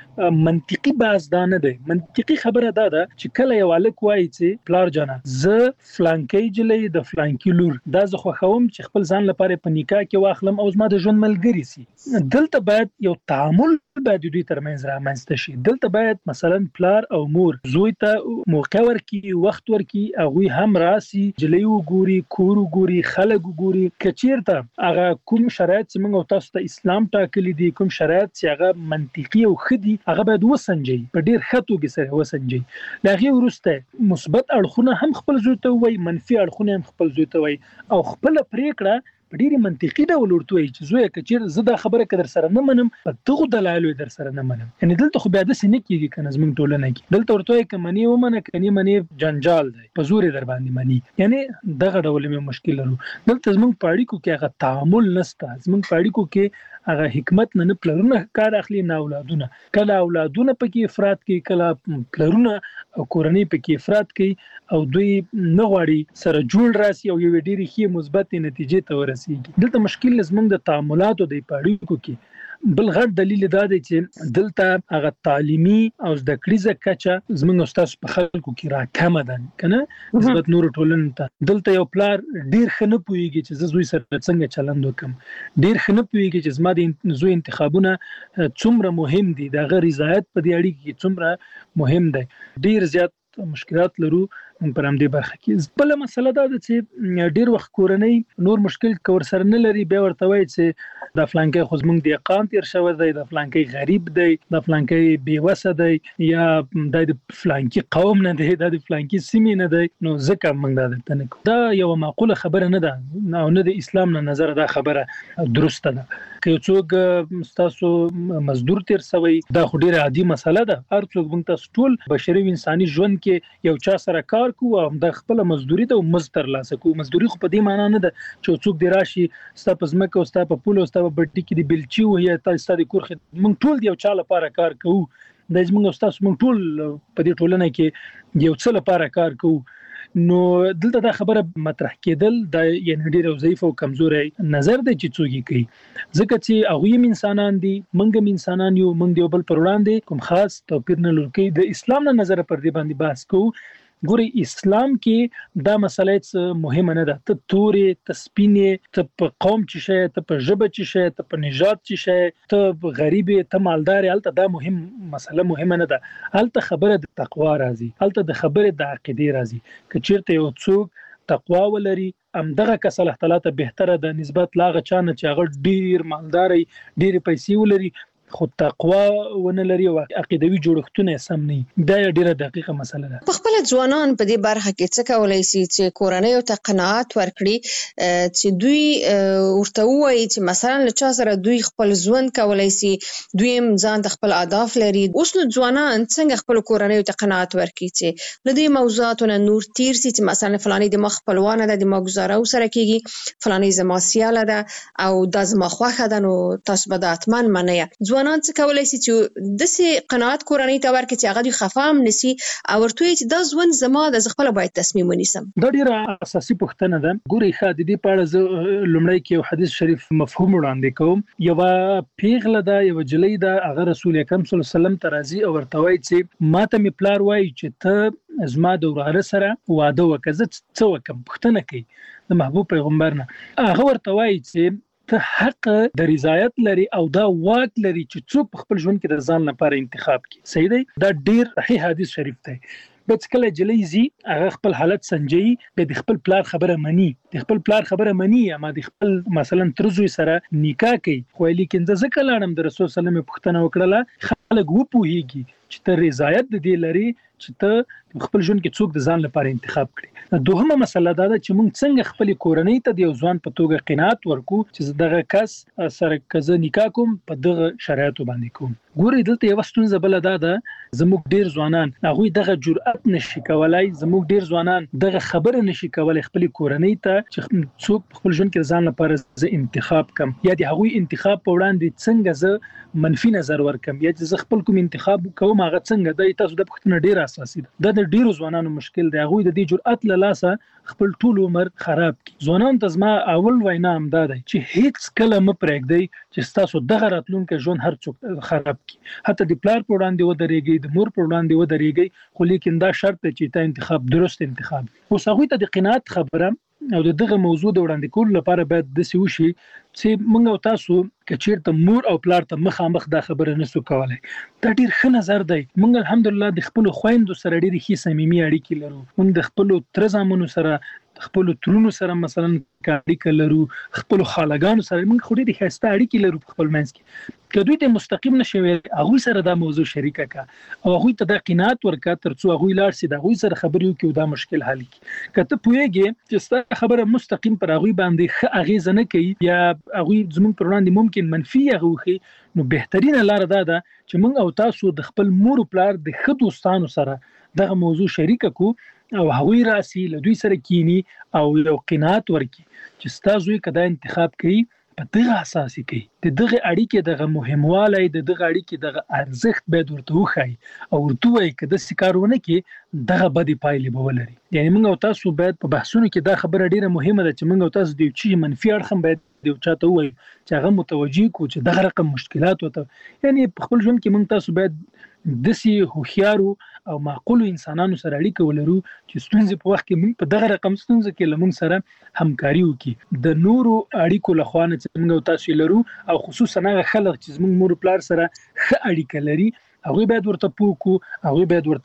منطقي باز دا نه دی منطقي خبره دا ده چې کله یو الک وایي چې پلار جانا ز فلانکی جلې د فلانکی لور دا زه خو خوم چې خپل ځان لپاره په نکاح کې واخلم او زما د ژوند ملګری سي دلته باید یو تعامل باید دوی ترمنځ رامنځته شي دلته باید مثلا پلار او مور زوی ته موقع ورکي وخت ورکي هغه هم راسي جلې وګوري کور وګوري خلک وګوري کچیرته هغه کوم شرایط چې موږ تاسو ته اسلام ټاکلي دي کوم شرایط چې هغه منطقي او خدي هغه باید وسنجي په ډیر خطو کې سره وسنجي لاغي ورسته مثبت اړخونه هم خپل زوی ته وای منفي اړخونه هم خپل زوی ته وای او خپل پریکړه په ډیره منطقي ډول ورته وي چې زوی کچیر زه دا خبره کدر سره نه منم په دغه دلایل در سره نه منم یعنی دلته خو بیا د سینې کېږي کنه زمونږ ټولنه کې دلته ورته کمنی و منه کني منی جنجال دی په زور در باندې منی یعنی دغه ډول مې مشکل لرو دلته زمونږ پاړی کو کې هغه تعامل نشته زمونږ پاړی کو کې هغه حکمت نه پلرونه کار اخلي نه اولادونه کله اولادونه پکې افراط کوي کله پلرونه او کورنۍ پکې افراط کوي او دوی نه غواړي سره جوړ راسي او یو ډېری ښه مثبت نتیجې ته ورسیږي دلته مشکل زمونږ د تعاملاتو د پاړیکو کې بل غټ دلیل دا دی چې دلته هغه تعلیمي او زده کړیزه کچه زمونږ استاد په خلکو کې راکمه ده کنه نسبت نور ټولنې ته دلته یو پلار ډیر خنه پويږي چې زوی سره څنګه چلند وکم ډیر خنه پويږي چې زما د زوی انتخابونه څومره مهم دي دا غیر رضایت په دې اړیکه کې څومره مهم دی ډیر زیات مشکلات لرو پر همدې برخه کې. بل مسله دا ده چې ډیر وخت کورنۍ نور مشکل کور سره نه لري، بیا ورته وایي چې د فلانکي خو زمونږ د اقام تیر شوی دی، د فلانکي غریب دی، د فلانکي بیوسه دی، یا د فلانکي قوم نه دی، د فلانکي سیمې نه دی، نو ځکه موږ دا درته نه کوو. دا یو معقوله خبره نه ده او نه د اسلام نه نظر دا خبره درسته ده. که څوک تاسو مزدور تیر سوی دا خو ډیره عادي مسله ده. هر څوک موږ تاسو ټول بشري انساني ژوند کې یو چا سره کار کوو او د خپل مزدوري ته مزد ترلاسه کوو. مزدوري خو په دې معنی نه ده چې څوک دی راشي ستا په ځمکه او ستا په پول او ستا په بټي کې دی بلچي او یا تاسو د کور خدمت. موږ ټول یو چا لپاره کار کوو. د زموږ او تاسو موږ ټول په دې ټولنه کې یو څه لپاره کار کوو. نو دلته دا خبره مطرح کېدل دا یعنی ډیر ضعیف او کمزوري نظر دی چې څوګي کوي، ځکه چې هغه انسانان دي، موږ انسانان یو، موږ یو بل پر وړاندې کوم خاص توپیر نه لري. د اسلام نه نظر پر دې باندې بحث کوو. ګوري اسلام کې دا مسله مهمه نه ده، ته تورې، ته سپینې، ته په قوم چې شې، ته په ژبه چې شې، ته په نژاد چې شې، ته غریب، ته مالدار، هلته دا مسله مهمه نه ده. هلته خبره د تقوا راځي، هلته د خبره د عقیدې راځي. که چیرته یو څوک تقوا ولري همدغه کس الله تعالی ته بهتره ده نسبت لاغه چانه چې هغه ډیر مالدار، ډیر پیسې ولري خو تقوا ونه لري او عقیدوي جوړښتونه سم نه. دا ډیره دقیقه مسله ده. په خپل ځوانان په دې برخه کې څه کولای شي چې کورنۍ او ته قناعت ورکړي چې دوی ورته وایي چې مثلا له چا سره دوی خپل ژوند کولای شي، دوی ځان د خپل اهداف لري. اوس نو ځوانان څنګه خپل کورنۍ ته قناعت ورکړي چې له دې موضوعاتو نور تیر شي چې مثلا فلاني د مخ خپلوانه ده، د ما گزاره سره کیږي، فلاني زما سیاله ده او د زما خوخه ده، نو تاسو به د اتمن منیا. ځوانان څه کولای شي چې د سي قناعت کورنۍ ته ورکړي چې هغه دوی خفام نسی او ورته چې دا ژوند زما د خپل باید تصمیم ونیسم. دا ډیره اساسي پوښتنه ده. ګوري خا د دې په اړه لومړی کې یو حدیث شریف مفهوم وړاندې کوم. یو پیغله ده، یو جلۍ ده، هغه رسول اکرم صلی الله علیه وسلم ته راځي او ورته وایي چې ماته می پلار وایي چې ته زما د وراره سره واده وکړه، زه څه وکم؟ پوښتنه کوي د محبوب پیغمبر نه. هغه ورته وایي چې ته حق د رضایت لري او دا واک لري چې څوک په خپل ژوند کې د ځان لپاره انتخاب کړي. صحیح دی؟ دا ډیر صحیح حدیث شریف دی. بس کله جلۍ زی هغه خپل حالت سنجي، د خپل پلار خبره مني، د خپل پلار خبره مني، اما د خپل مثلا ترزوی سره نکاح کوي. خو لیکن ځکه لاړم د رسول صلی الله علیه وسلم پوښتنه وکړه، خلک وپوهیږي چې ته رضایت د دې لري چې ته خپل ژوند کې څوک د ځان لپاره انتخاب کړي. دوهمه مسله دا ده چې موږ څنګه خپل کورنۍ ته د یو ځوان په توګه قناعت ورکو چې دغه کس سره کزه نکاح کوم په دغه شرایطو باندې کوم. ګوري دلته یو ستونزه بل ده زموږ ډیر ځوانان هغه دغه جرأت نشي کولای، زموږ ډیر ځوانان دغه خبره نشي کولای خپل کورنۍ ته چې څوک خپل ژوند کې ځان لپاره ز انتخاب کم، یا د هغه انتخاب په وړاندې څنګه ز منفي نظر ورکم، یا چې ز خپل کوم انتخاب کوم هغه څنګه د تاسو د پښتنه ډیر اساسي ده. دا د ډیرو ځوانانو مشکل دی. هغه د دې جرأت له لاسه خپل ټول عمر خراب کی. ځوانان ته زما اول وینا هم دا دی چې هیڅ کله م پرېږدئ چې تاسو دغه راتلونکي ژوند هر څوک خراب کی. حتی د پلار په وړاندې ودرېږئ، د مور په وړاندې ودرېږئ، خو لیکن دا شرط دی چې تا انتخاب درست انتخاب. اوس هغه ته د قناعت خبره او دغه موضوع د وړاندې کول لپاره باید د سی وشي چې موږ او تاسو کچیرته مور او پلار ته مخامخ دا خبره نسو کولای. دا ډیر ښه نظر دی. موږ الحمدلله د خپل خويندو سره ډیر ښه صمیمي اړیکې لرو. موږ د خپل تر زامنو سره، خپل ترونو سره مثلا اړیکې لرو، خپل خالګانو سره موږ خو ډیر ښه اړیکې لرو په خپل منځ کې. کله ته مستقیم نشوي هغه سره دا موضوع شریکه کا او هغه ته د قناعت ورکا ترڅو هغه لار سي د هغه سره خبرې وکړي او دا مشکل حل کړي. کته پوهیږي چې ستاسو خبره مستقیم پر هغه باندې ښه اغیزه نه کوي یا هغه زموږ پر وړاندې ممکن منفي هغه وخی، نو بهترینه لار دا ده چې موږ او تاسو د خپل مور او پلار د ښه دوستانو سره دغه موضوع شریکه کو او هغه راسي له دوی سره کینی او یو قناعت ورکي چې تاسو کدا انتخاب کوي په دغه اساسي کوي. د دغه اړیکې دغه مهموالی، د دغه اړیکې دغه ارزښت باید ورته وښایي او ورته وایي که داسې کارونه کې دغه بدې پایلې به ولري. یعنی موږ او تاسو باید په بحثونو کې دا خبره ډیره مهمه ده چې موږ او تاسو د یو چی منفي اړخ هم باید د چا ته وایو چې هغه متوجي کو چې دغه رقم مشکلات وته. یعنی په خپل ژوند کې موږ تاسو باید دسي هوښیارو او معقولو انسانانو سره اړیکه ولرو چې ستونزې په وخت کې موږ په دغه رقم ستونزې کې له موږ سره همکاري وکړي. د نورو اړیکو له خوا نه چې موږ تاسو لرو او خصوصا هغه خلک چې موږ مور پلار سره ښه اړیکه لري هغه باید ورته پوکو، هغه باید ورته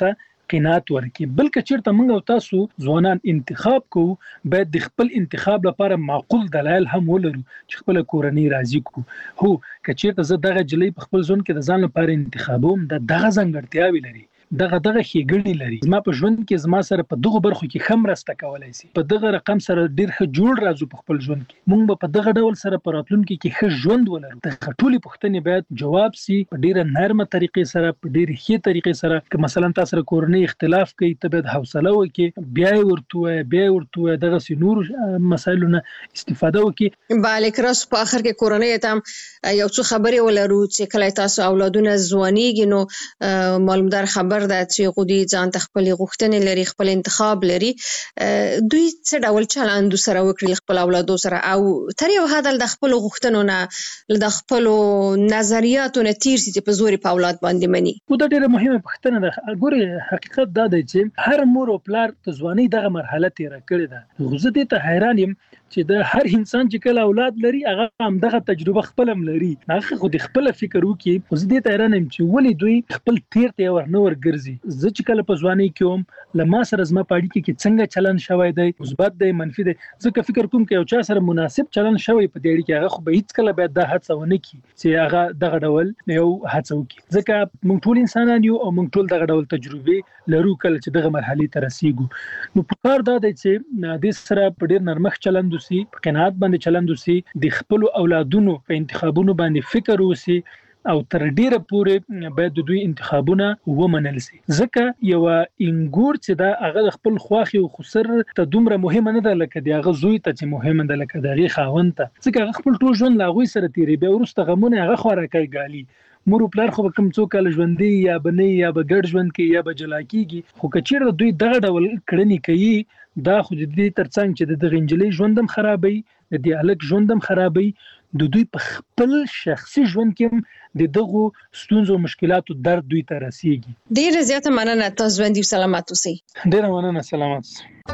قناعت ورکړي. بلکې چیرته موږ او تاسو ځوانان انتخاب کوو باید د خپل انتخاب لپاره معقول دلایل هم ولرو چې خپل کورنۍ راضي کو. هو که چیرته زه دغه جلې په خپل ځون کې د ځان لپاره انتخابوم دغه ځانګړتیاوې لري دغه ښېګڼې لري زما په ژوند کې زما سره په دغه برخو کې ښه مرسته کولی شي په دغه رقم سره ډېر ښه جوړ راځو په خپل ژوند کې موږ به په دغه ډول سره په راتلونکي کې ښه ژوند ولرو. د ټولې پوښتنې باید جواب سي په ډېره نرمه طریقې سره په ډېرې ښې طریقې سره. که مثلا تاسو سره کورنۍ اختلاف کوي ته باید حوصله وکړي بیا یې ورته دغسې نور مسایلو نه استفاده وکړي. بالک راس په اخر کې کورنۍ ته یو څه خبرې ولرو چې کله تاسو اولادونه ځوانیږي نو معلومدار خبر ده چې غوډي ځان ته خپل غوښتنې لري خپل انتخاب لري دوی څه ډول چلند سره وکړي خپل اولادو سره او تر یو حد د خپل غوښتنو نه د خپل نظریاتو نه تیر سي چې په زوري په اولاد باندې مني. دا ډېره مهمه پوښتنه ده. ګوره حقیقت دا دی چې هر مور او پلار د ځوانۍ دغه مرحله تیر کړې ده. زه دې ته حیران یم چې د هر انسان چې کله اولاد لري هغه هم دغه تجربه خپل هم لري هغه خو د خپل فکر وکي. خو زه دې ته حیران یم چې ولې دوی خپل تیر ته ورګرځي. زه چې کله په ځوانۍ کې وم له ما سره زما په اړیکه کې څنګه چلند شوی دی مثبت دی منفي دی. زه که فکر کوم چې یو چا سره مناسب چلند شوی په دې اړیکه هغه خو به هیڅ کله باید دا هڅه ونه کړي چې هغه دغه ډول یو هڅه وکړي. ځکه موږ ټول انسانان یو او موږ ټول دغه ډول تجربه لرو کله چې دغه مرحله ته رسیږو. نو پکار دا دی چې د سره په ډیر نرمخ چلند وسی په قناعت باندې چلند وسی د خپل اولادونو په انتخابونو باندې فکر وسی او تر ډیره پورې باید د دوی انتخابونه ومنل شي. ځکه یو انګور چې دا هغه خپل خواخي او خسر ته دومره مهمه نه ده لکه د هغه زوی ته چې مهمه ده لکه د هغه خاوند ته. ځکه هغه خپل ټول ژوند لا غوي سره تیری به ورسته غمونه هغه خوراکي ګالي. مور او پلار خو کوم څوک کله ژوندۍ یا بنې یا به ګډ ژوند کې یا به جلا کیږي. خو کچیر دوی دغه ډول کړنی کوي دا خو د دې ترڅنګ چې د غنجلې ژوندم خرابوي د دې الک ژوندم خرابوي د دوی په خپل شخصي ژوند کې د دغه ستونزو مشکلاتو درد دوی ته رسیږي. ډیره زیاته مننه تاسو باندې سلامات اوسئ. ډیره مننه سلامات.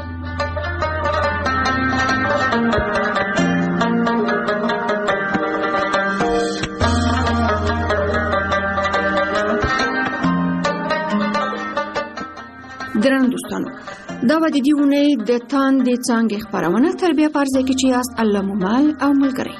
درنو دوستانو دا و د دې اونۍ د تاندې څانګې خپرونه تربیه په ارزه کې چې یاست الله مو مال او ملګری.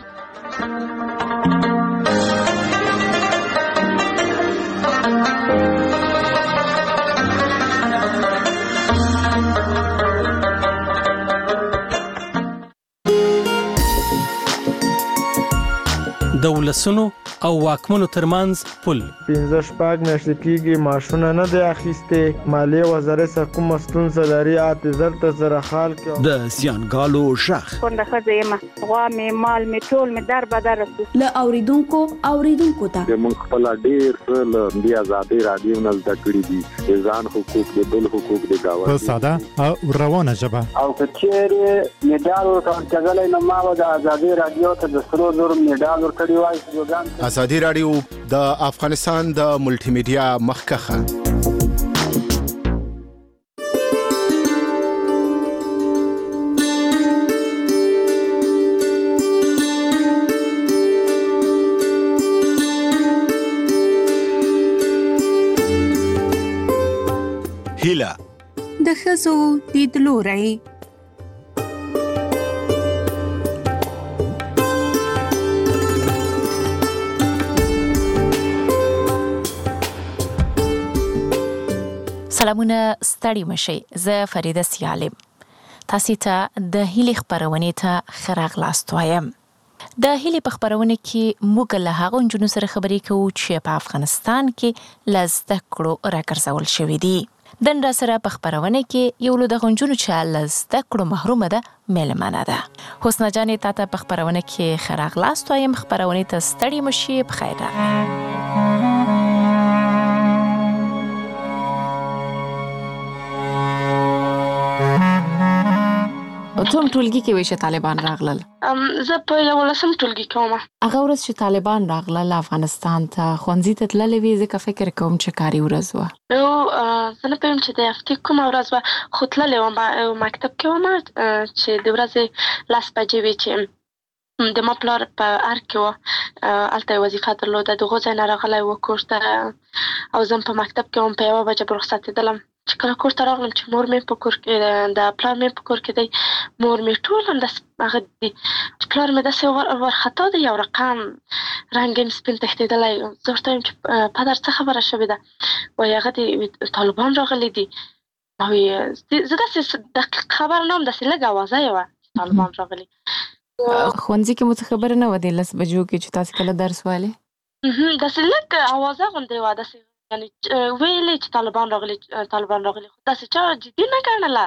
د ولسونو او واکمنو ترمنځ پل 15 میاشتې کېږي ماشونه نه دی اخیسته مالیه وزارت سره کوم ستونزه لري اعتذار ته سره حال کې د سیانګالو شخ څنګه خزه ما غوا می مال می ټول می در بدر ل اوریدونکو ته موږ خپل ډیر څه د آزادي رادیو نه زده کړی دي ځان حقوق د بل حقوق د گاوه په ساده او روانه ژبه او کچېره میډال ورکړل نو ما د آزادي رادیو ته د سرو زر میډال ورکړی وای. آزادي رادیو د افغانستان د ملټي میډیا مخکخه هیله د ښځو لیدلوری. سلامونه ستړي مشي. زه فریده سیالم. تاسو ته د هیلې خبرونه ته خراغلاست وایم. د هیلې په خبرونه کې موږ له هغو نجونو سره خبرې کوو چې په افغانستان کې لزده کړو راګرځول شوې دي. دن را سره په خبرونه کې یو له دغه نجونو چې لزده کړو محرومه ده مېلمانه ده. حسنا جانې تاسو په خبرونه کې خراغلاست وایم. خبرونه ته ستړي مشي. بخیر. کوم ټولګي کې وای چې طالبان راغلل؟ زه په 11م ټولګي کې وم. هغه ورځ چې طالبان راغلل افغانستان ته ښوونځي ته تللې وې ځکه فکر کوم چې کاري ورځ وه. زه نه پوهیم چې د هفتې کومه ورځ وه خو تللې وم مکتب کې وم چې د ورځې 10 بجې وې چې د ما پلار په ارګ کې وه هلته یې وظیفه درلوده د هغو ځای نه راغلی و کور ته او زه په مکتب کې وم په 1 بجه به رخصتېدلم چې کله کور ته راغلم چې مور مې په کور کې د پلار مې په کور کې دی، مور مې ټول همداسې هغه دي چې پلار مې داسې وارخطا دی، یو رقم رنګ یې سپین تښتېدلی. زه ورته وایم چې پدر څه خبره شوې ده؟ وایي هغه دي طالبان راغلي دي. وایي زه داسې دقیق خبره نه وم، داسې لږ اوازه یې وه چې طالبان راغلي. ښوونځي کې مو څه خبره نه وه د 10 بجو کې چې تاسې کله درس وایلې؟ داسې لږ اوازه غوندې وه، داسې یعنې ویلې چې طالبان راغلي خو داسې چا جدي نه ګڼله.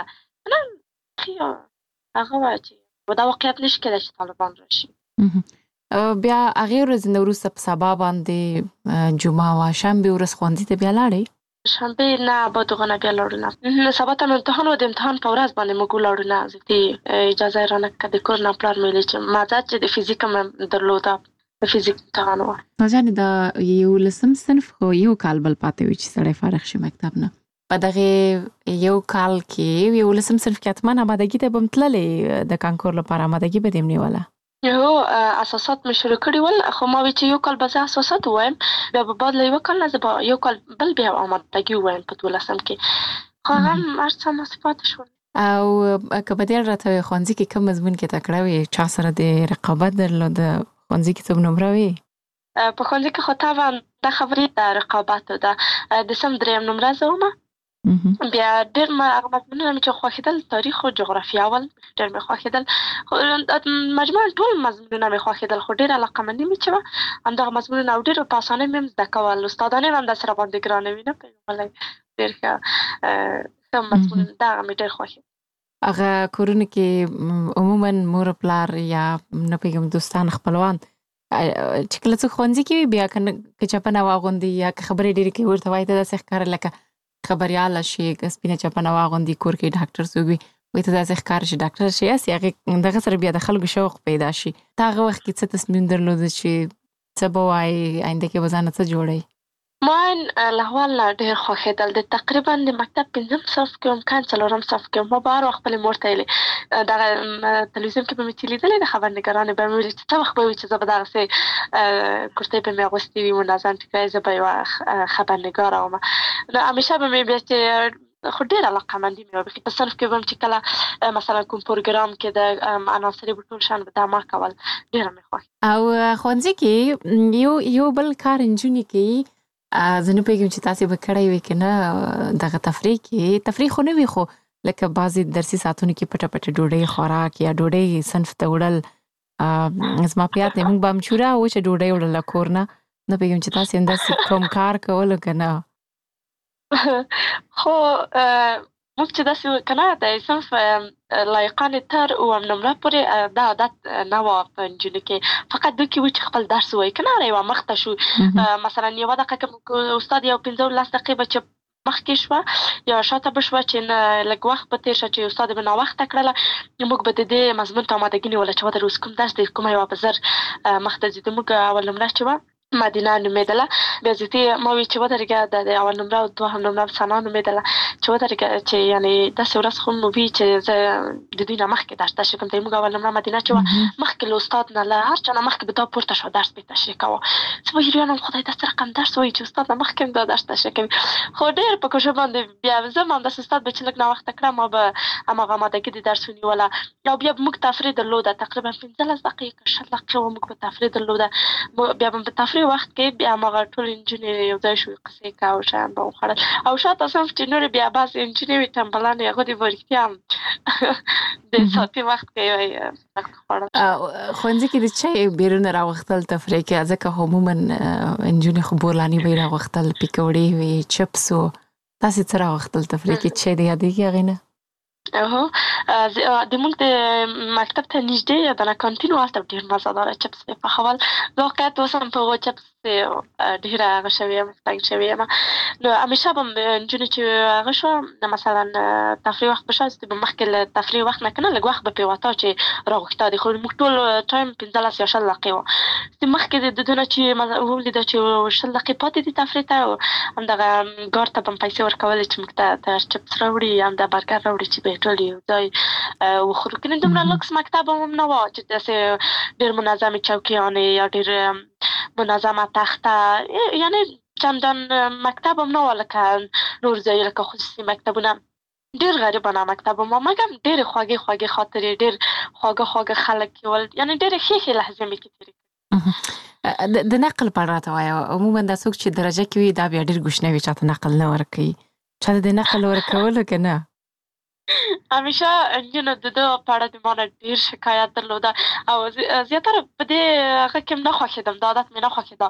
نه هغه وایه چې دا واقعیت نشي کېدای چې طالبان راشي. بیا هغې ورځې نه وروسته په سبا باندې جمعه وه، شنبې ورځ ښوونځي ته بیا لاړئ؟ شنبې نه بعد هغه نه بیا لاړو نه. سبا ته مې امتحان و، د امتحان په ورځ باندې موږ ولاړو نه. زه اجازه یې رانه کړه د کور نه. پلار مې ویلې چې ما ځه چې د فزیک مې درلوده، د فزیک امتحان و. نازیانې د 11 صنف خو یو کال بل پاتې وي چې سړی فارغ شي مکتب نه. په دغې یو کال کې 11 صنف کې حتما آمادګي ته به م تللې د کانکور لپاره؟ آمادګي به دې م نیوله؟ هو اساسات مې شروع کړي ول، خو ما وی چې یو کال به زه اساسات ووایم، بیا به بعد له یو کال نه زه به یو کال بل بیا آمادګي ووایم په 12 کې. خو هغه هم هر څه ناسې پاتې شول. او که په دې اړه راته وایې ښوونځي کې کوم مضمون کې تکړه وې؟ چا سره د رقابت درلوده؟ ښوونځي کې څوک نمره وې؟ په ښوونځي کې خو طبعا دا خبرې د رقابت ده. د سم 3 نمره زه ومه. بیا ډېر هغه مضمونونه مې چې خوښېدل تاریخ او جغرافیه اول ډېر مې خوښېدل. مجموعاً ټول مضمونونه مې خوښېدل، خو ډېره علاقه‌مندي مې چې وه همدغه مضمونونه، او ډېر په اسانۍ مې هم زده کول. استادان یې هم داسې راباندې ګرانه وي، نه پوهېږم ډېر ښه مضمون دغه مې ډېر خوښېد. هغه کورونه کې عموماً مور پلار یا نه پوهېږم دوستان خپلوان چې کله څوک ښوونځي کې وي، بیا که چپنه واغوندي یا که خبرې ډېرې کوي ورته وایي ته داسې ښکاري لکه خبریاله شي، که سپینه چپنه واغوندي کور کې ډاکټر څوک وي وایي ته داسې ښکاري چې ډاکټر شي. هسې هغې دغه سره بیا د خلکو شوق پیدا شي. ته هغه وخت کې څه تصمیم درلوده چې څه به وایي، آینده کې به ځانه څه جوړوي؟ ما له اول نه ډېر خوښېدل. د تقریبا د مکتب 5م صف کې وم، که 4م صف کې وم. ما به هر وخت خپلې مور ته ویلې، دغه تلویزیون کې به مې چې لیدلې د خبرنګارانې به مې ویلې چې څه وخت به وي چې زه به دغسې کورتۍ به مې اغوستې وي منظم، چې زه به یوه خبرنګاره وم. نو همیشه به مې بیا چې خو ډېر علاقه‌مندي مې وه. په صنف کې به هم چې کله مثلا کوم پروګرام کې د عناصرې به ټول شیان به دا ما کول، ډېره مې خوښ. او ښوونځي کې یو بل کار نجونې کوي، زه نه پوهېږم چې تاسې به کړی وي که نه. دغه تفریح کې تفریح خو نه وي، خو لکه بعضې درسي ساعتونو کې پټه پټه ډوډۍ خوراک یا ډوډۍ صنف ته وړل. زما په یاد دی موږ به امچوره وچه ډوډۍ وړله کور نه. نه پوهېږم چې تاسې همداسې کوم کار کولو که نه؟ خو موږ چې داسې که نه د صنف لایقانې تر 9 نمره پورې دا عادت نه وه په نجونو کې. فقط دوی کې و چې خپل درس ووایي، که نه یوه مخته شو. مثلا یوه دقیقه کې استاد یو 15-10 دقیقې به چې مخکې شوه یا شاته به شوه چې لږ وخت به تېر شه چې استاد به ناوخته کړله، موږ به د دې مضمون ته آمادګي نیوله چې ودر اوس کوم درس دی، کومه یوه به زر مخته ځي. زموږ اول نمره چې وه مدینه نومېدله. بیا زیاتې ما وی چې ودرېږه د اول نمره او 2 نمره ثنا نومېدله، چې ودرېږه چې یعنې داسې ورځ خو مو وي چې زه د دوی نه مخکې درس تشریح کوم. زموږ اول نمره مدینه چې وه مخکې له استاد نه له هر چا نه مخکې به دا پورته شوه درس به تشریح کوه. زه به حیرانه وم خدای دا څه رقم درس وایي چې استاد نه مخکې هم دا درس تشریح کوي. خو ډېر په کوشش باندې بیا زه هم همداسې استاد به چې لږ ناوخته کړه ما به هماغه آمادګي د درس ونیوله. او بیا به موږ تفریح درلوده، تقریبا 15 دقیقې که 20 دقیقې وه موږ به تفریح درلوده. بیا به په تفریح وخت کې بیا هماغه ټول نجونې یو ځای شوې قصې کوه او شیان به وخوړل. او شاته صنف چې نورې بیا بعضې نجونې وي ټمبلانې، هغوی دې به رښتیا هم د ساعتي وخت کې خوړل. ښوونځي کې د چای بیرونه راوختل تفریح کې؟ ځکه عموماً نجونې خو بورلاني به یې راوختل، پیکوړې وې، چپس و. تاسې څه راوختل تفریح کې؟ چای دې یادېږي هغې نه؟ د موږ د مکتب ته نږدې دغه کانتین و، هلته ډېر مزهداره چپس یې پخول. زه واقعیت اوس هم په هغو چپس ډېره هغه شوې یم، تنګ شوې یم. نو همیشه به نجونې چې هغه شوه مثلا تفریح وخت به شوه، به مخکې له تفریح وخت نه که نه لږ وخت به پرې وته چې راغوښته دي. خو موږ ټول ټایم 15 یا 20 دقیقې وه. مخکې د دونه چې ولیده چې 20 دقیقې پاتې دي تفریح ته، همدغه ګارد ته به م پیسې ورکولې چې موږ ته چپس راوړي یا همدا برګر راوړي چې به یې ټول یو ځای وخورو. که نه دومره لوکس مکتب هم نه وه چې داسې ډېر منظمې چوکیانې یا ډېر منظمه تخته، یعنې چندان مکتب هم نه و لکه نور ځای لکه خصوصي مکتبونه ډېر غریبانه مکتب ما مګر ډېرې خوږې خوږې خاطرې ډېر خواږه خلک ول یعنې ډېرې ښې لحظې مې کې تېرې د نقل په اړه راته وایه عموما دا څوک چې درجه کې وي دا بیا ډېر ګوښنه وي چاته نقل نه ورکوي چاته د نقل ورکولو که نه همیشه نجونو د ده په اړه د ما نه ډېر شکایت درلوده او زیاتره په دې هغه کې نه خوښېدم دا عادت مې نه خوښېده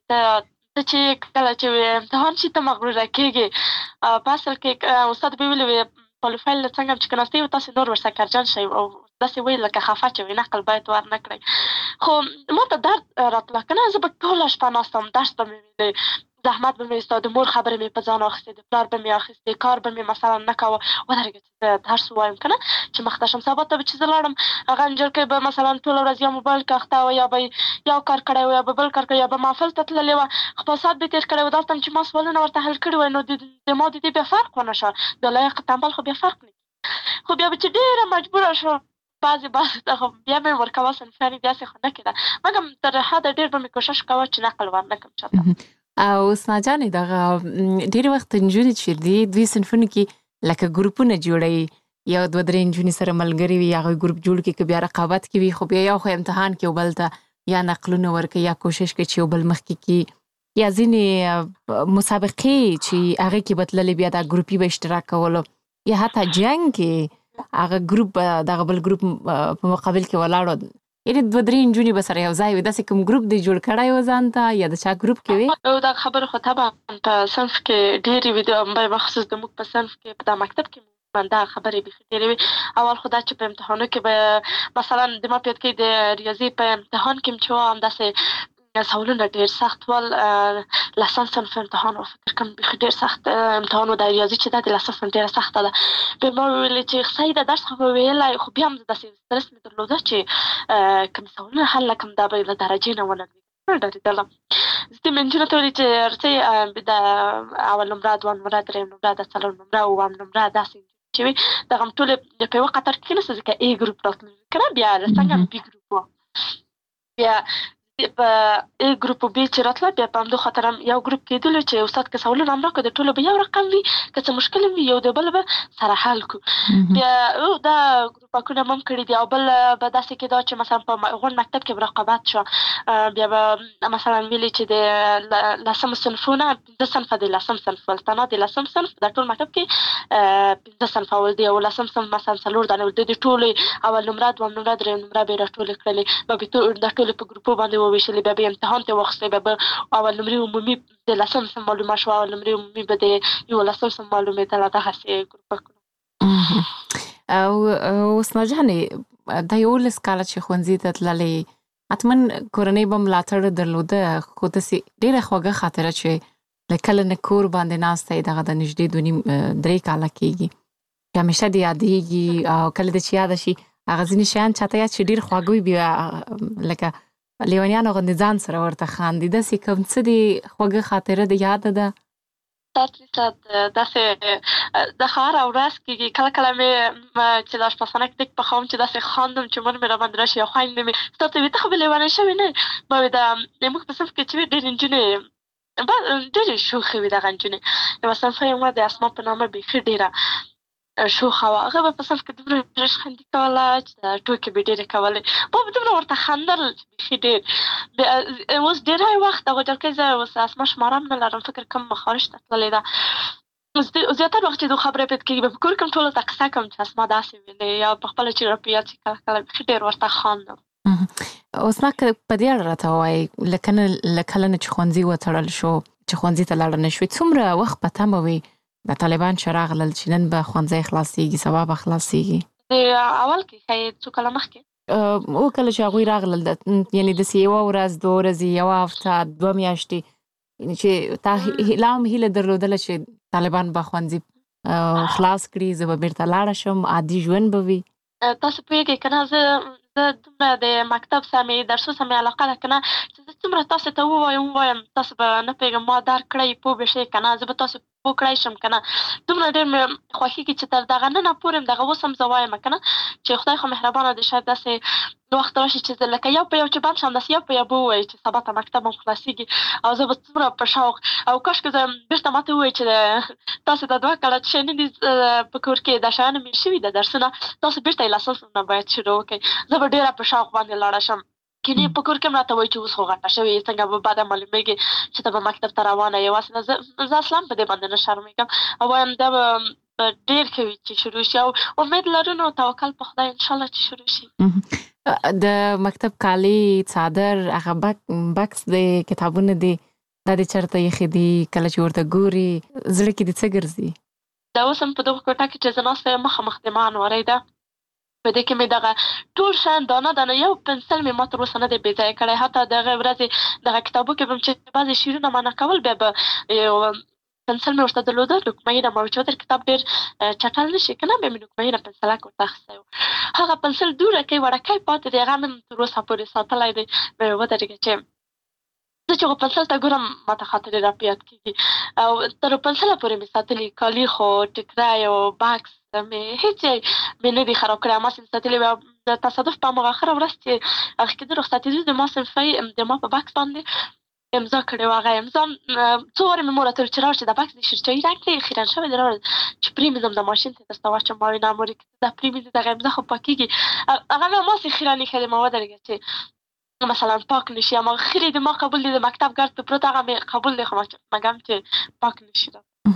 ته چې کله چې امتحان شي ته مغروره کېږې په اصل کې استاد به ویلې وي پروفایل څنګه چې کېناستې وي تاسې نور ورسره کرجن شئ او داسې وایي لکه خفه چې وي نقل باید ور نه کړئ خو ما ته درد راتله که نه زه به ټوله شپه ناست وم درس به مې ویلې زحمت به مې ایسته د مور خبرې مې په ځان اخیستې د پلار به مې اخیستې کار به مې مثلا نه کوه ودرېږه چې زه درس ووایم که نه چې مخته شم سبا ته به چې زه لاړم هغه نجلکۍ به مثلا ټوله ورځ یا موبایل کې اخته وه یا به یو کار کړی و یا به بل کار کړی یا به محفل ته تللې وه خپل ساعت به تېر کړی و دلته چې ما سوالونه ورته حل کړي وای نو د ما د دې بیا فرق ونه شه د لایق تنبل خو بیا فرق نه خو بیا به چې ډېره مجبوره شوم بعضې ته خو بیا مې ورکوه صنفیانې داسې خو نه کېده مګر تر حده ډېر به مې کوشش کوه چې نقل ور نه کړم چاته او اسنا جانې دغه ډېر وخت نجونې چې دي دوی صنفونو کې لکه ګروپونه جوړوي یو دوه درې نجونې سره ملګري وي هغوی ګروپ جوړ کړي که بیا رقابت کې وي خو بیا یو خو امتحان کې یو بل ته یا نقلونه ورکوي یا کوشش کوي چې یو بل مخکې کړي یا ځینې مسابقې چې هغې کې به تللې بیا دا ګروپي به اشتراک کولو یا حتی جنګ کې هغه ګروپ به دغه بل ګروپ په مقابل کې ولاړو یعنې دوه درې نجونې به سره یو ځای وي داسې کوم ګروپ دی جوړ کړی و ځان ته یا د چا ګروپ کې وي دا خبره خو طبعا په صنف کې ډېرې وي بخصوص زموږ په صنف کې په دا مکتب کې دا خبرې بیخي ډېرې وي اول خو دا چې په امتحانو کې به مثلا د ما په یاد کې د ریاضي په امتحان کې چې وه همداسې سوالونه ډېر سخت ول لسم صنف امتحان و فکر کوم بیخي ډېر سخت امتحان و د ریاضي چې دا د لسم صنف ډېره سخته ده بیا ما وویلې چې صحیح ده درس خو مې ویلی خو بیا هم داسې سترس مې درلوده چې کوم سوالونه حل نه کړم دا به له درجې نه وننګېږم ډارېدلم زه دې نجونو ته ویلې چې ارڅئ د اول نمره دوه نمره درېیم نمره د څلور نمره اووم نمره داسې چې وي دغه هم ټولې په یوه قطار کې کېناستو ځکه ای ګروپ راتلل که نه بیا څنګه بي ګروپ وه بیا په ای ګروپ بي چې راتله بیا په همدې خاطر هم یو ګروپ کېدلو چې استاد که سوالونه هم راکړو د ټولو به یو رقم وي که څه مشکل هم وي یو د بل به سره حل کړو بیا دا ګروپکونه هم کړي دي او بل به داسې کېده چې مثلا په غونډ مکتب کې به رقابت شوه بیا به مثلا ویلي چې د لسم صنفونه پنځه صنفه د لسم صنف ول تنها د لسم صنف د ټول مکتب کې پنځه صنفه ول دي او لسم صنف مثلا څلور دانې ول د ټولې اول نمره دویم نمره درېیم نمره به یې راټولې کړلې به دا ټولې په ګروپو باندې وویشلې بیا به امتحان ته واخیستې بیا به اول نمرې عمومي د لسم صنف معلومه شوه اول نمرې عمومي به د یولسم صنف معلومېدله دغسې ګروپکونه او اسنا جانې دا 11 کاله چې ښوونځي ته تللې حتما کورنۍ به ملاتړ درلوده خو داسې ډېره خوږه خاطره چې له کله نه کور باندې ناسته یې دغه د نږدې 2.5 کاله کېږي چې همیشه دې یادېږي او کله دې چې یاده شي هغه ځینې شیان چاته یاد چې ډېر خواږه وي بیا لکه لیونیانو غوندې ځان سره ورته خاندي داسې کوم څه دې خوږه خاطره د یاده ده داسې د هره ورځ کېږي کله کله مې چې د اشپزخانه کې دیګ پخوم چې داسې خاندم چې مور مې راباندې راشي او خویندې مې ستا ته وي ته خو به لیونۍ شوې نه ما وې زموږ په صنف کې چې وي ډېرې نجونې ډېرې شوخې وي دغه نجونې یوه صنفه یې وه د اسما په نامه بیخي ډېره شوخه وه هغه به په صنف کې دومره ریشخندي کوله چې ټوکې به ډېرې کولې ما به دومره ورته خندل بیخي ډېر اوس ډېری وخت هغه جلکۍ زه اوس اسما شماره هم نه لرم فکر کوم خارج ته تللې ده زیاتر وخت چې دو خبرې پېد کېږي به په کور کې هم ټولو ته قصه کوم چې اسما داسې ویلې یا په خپله چې راپه یاد شي کله کله بیخي ډېر ورته خاندم اوس ما که په دې اړه راته ووایې له کله نه چې ښوونځي وتړل شو چې ښوونځي ته لاړه نه شوې څومره وخت په تمه وې د طالبان چې راغلل چې نن به ښوونځی خلاصېږي سبا به خلاصېږي د اول کې ښایي څو کله مخکې کله چې هغوی راغلل یعنې داسې یوه ورځ دوه ورځې یوه هفته 2 میاشتې چې تا لا هم هیله درلودله چې طالبان به ښوونځي خلاص کړي زه به بیرته لاړه شم عادي ژوند به وي تاسو پوهېږئ که نه زه دومره د مکتب سره مې درسو سره مې علاقه ده که نه چې زه څومره تاسو ته ووایم تاسو به نه پوهېږم ما درک کړئ پوه به شئ که نه زه به تاسو وکړای شم کنه دومره ډېر مې خوښېږي چې تر دغه ننه پورې دغه اوس هم زه وایم کنه چې خدای خو مهربانه دی شاید داسې وخت راشي چې زه لکه یو په یو چې بند شم داسې یو په یو به ووایي چې سبا ته مکتب هم خلاصېږي او زه به څومره په شوق او کاشکې زه بېرته ماته ووایي چې تاسو ته 2 کاله چې نه دي په کور کې دا شیان مې شوي ده درسونه تاسو بېرته یې له صفر نه باید شروع وکړئ زه به ډېره په شوق باندې لاړه شم کینې په کور کې هم راته وایي چې اوس خو غټه شوې څنګه به بعده معلومېږي چې ته به مکتب ته روانه یې واسې زه اصلا په دې باندې نه شرمېږم او وایم دا به ډېر ښه وي چې شروع شي او امید لرو نو توکل په خدای انشاءالله چې شروع شي د مکتب کالي څادر هغه بکس د کتابونه دي دا د چرته یې دي کله چې ورته ګوري زړه کې د څه ګرځي دا اوس هم په دغه کوټه کې چې زه ناسته یم مخامخ د ما انوارۍ ده په دې کې مې دغه ټول شیان دانه دانه یو پنسل مې ما تر اوسه نه دی بې ځایه کړی حتی دغه ورځې دغه کتابو کې به م چې بعضې شعرونه معنا کول بیا به پنسل مې ورته درلوده نوکمهینه ما چې ودر کتاب ډېر چټل نه شي که نه بیا مې نوکمهینه پنسلک ورته اخیستی و هغه پنسل دوړکی وړکی پاتې دی هغه مې تر اوسه پورې ساتلی دی مې ودرېږه چې زه چې هغه پنسل ته ګورم ماته خاطرې راپیاد کېږي او تر پنسله پورې مې ساتلي کالي خو ټکری او بکس مې هېڅ مې نه دي خراب کړی ما صنف ساتلي وي د تصادف په هماغه اخره ورځ چې هغه کېدو رخصتېدو د ما صنفۍ د ما په بکس باندې امضا کړې وه هغه امضا څو وارې مې مور راته وویل چې راوړه چې دا بکس د شیرچایي رنګ دی خیرن شوی دی راوړه چې پرېمنځم د ماشین ته درته واچوم ما وایي نه مورې که دا پرېمنځې دغه امضا خو پاکېږي هغه مې هماسې خیرن ایښی دی ما ودرېږه چې مثلا پاک نشي اما خیلی د ما قبول دی د مکتب ګرد په پروت هغه مې قبول دی خو مګم چې پاک نشي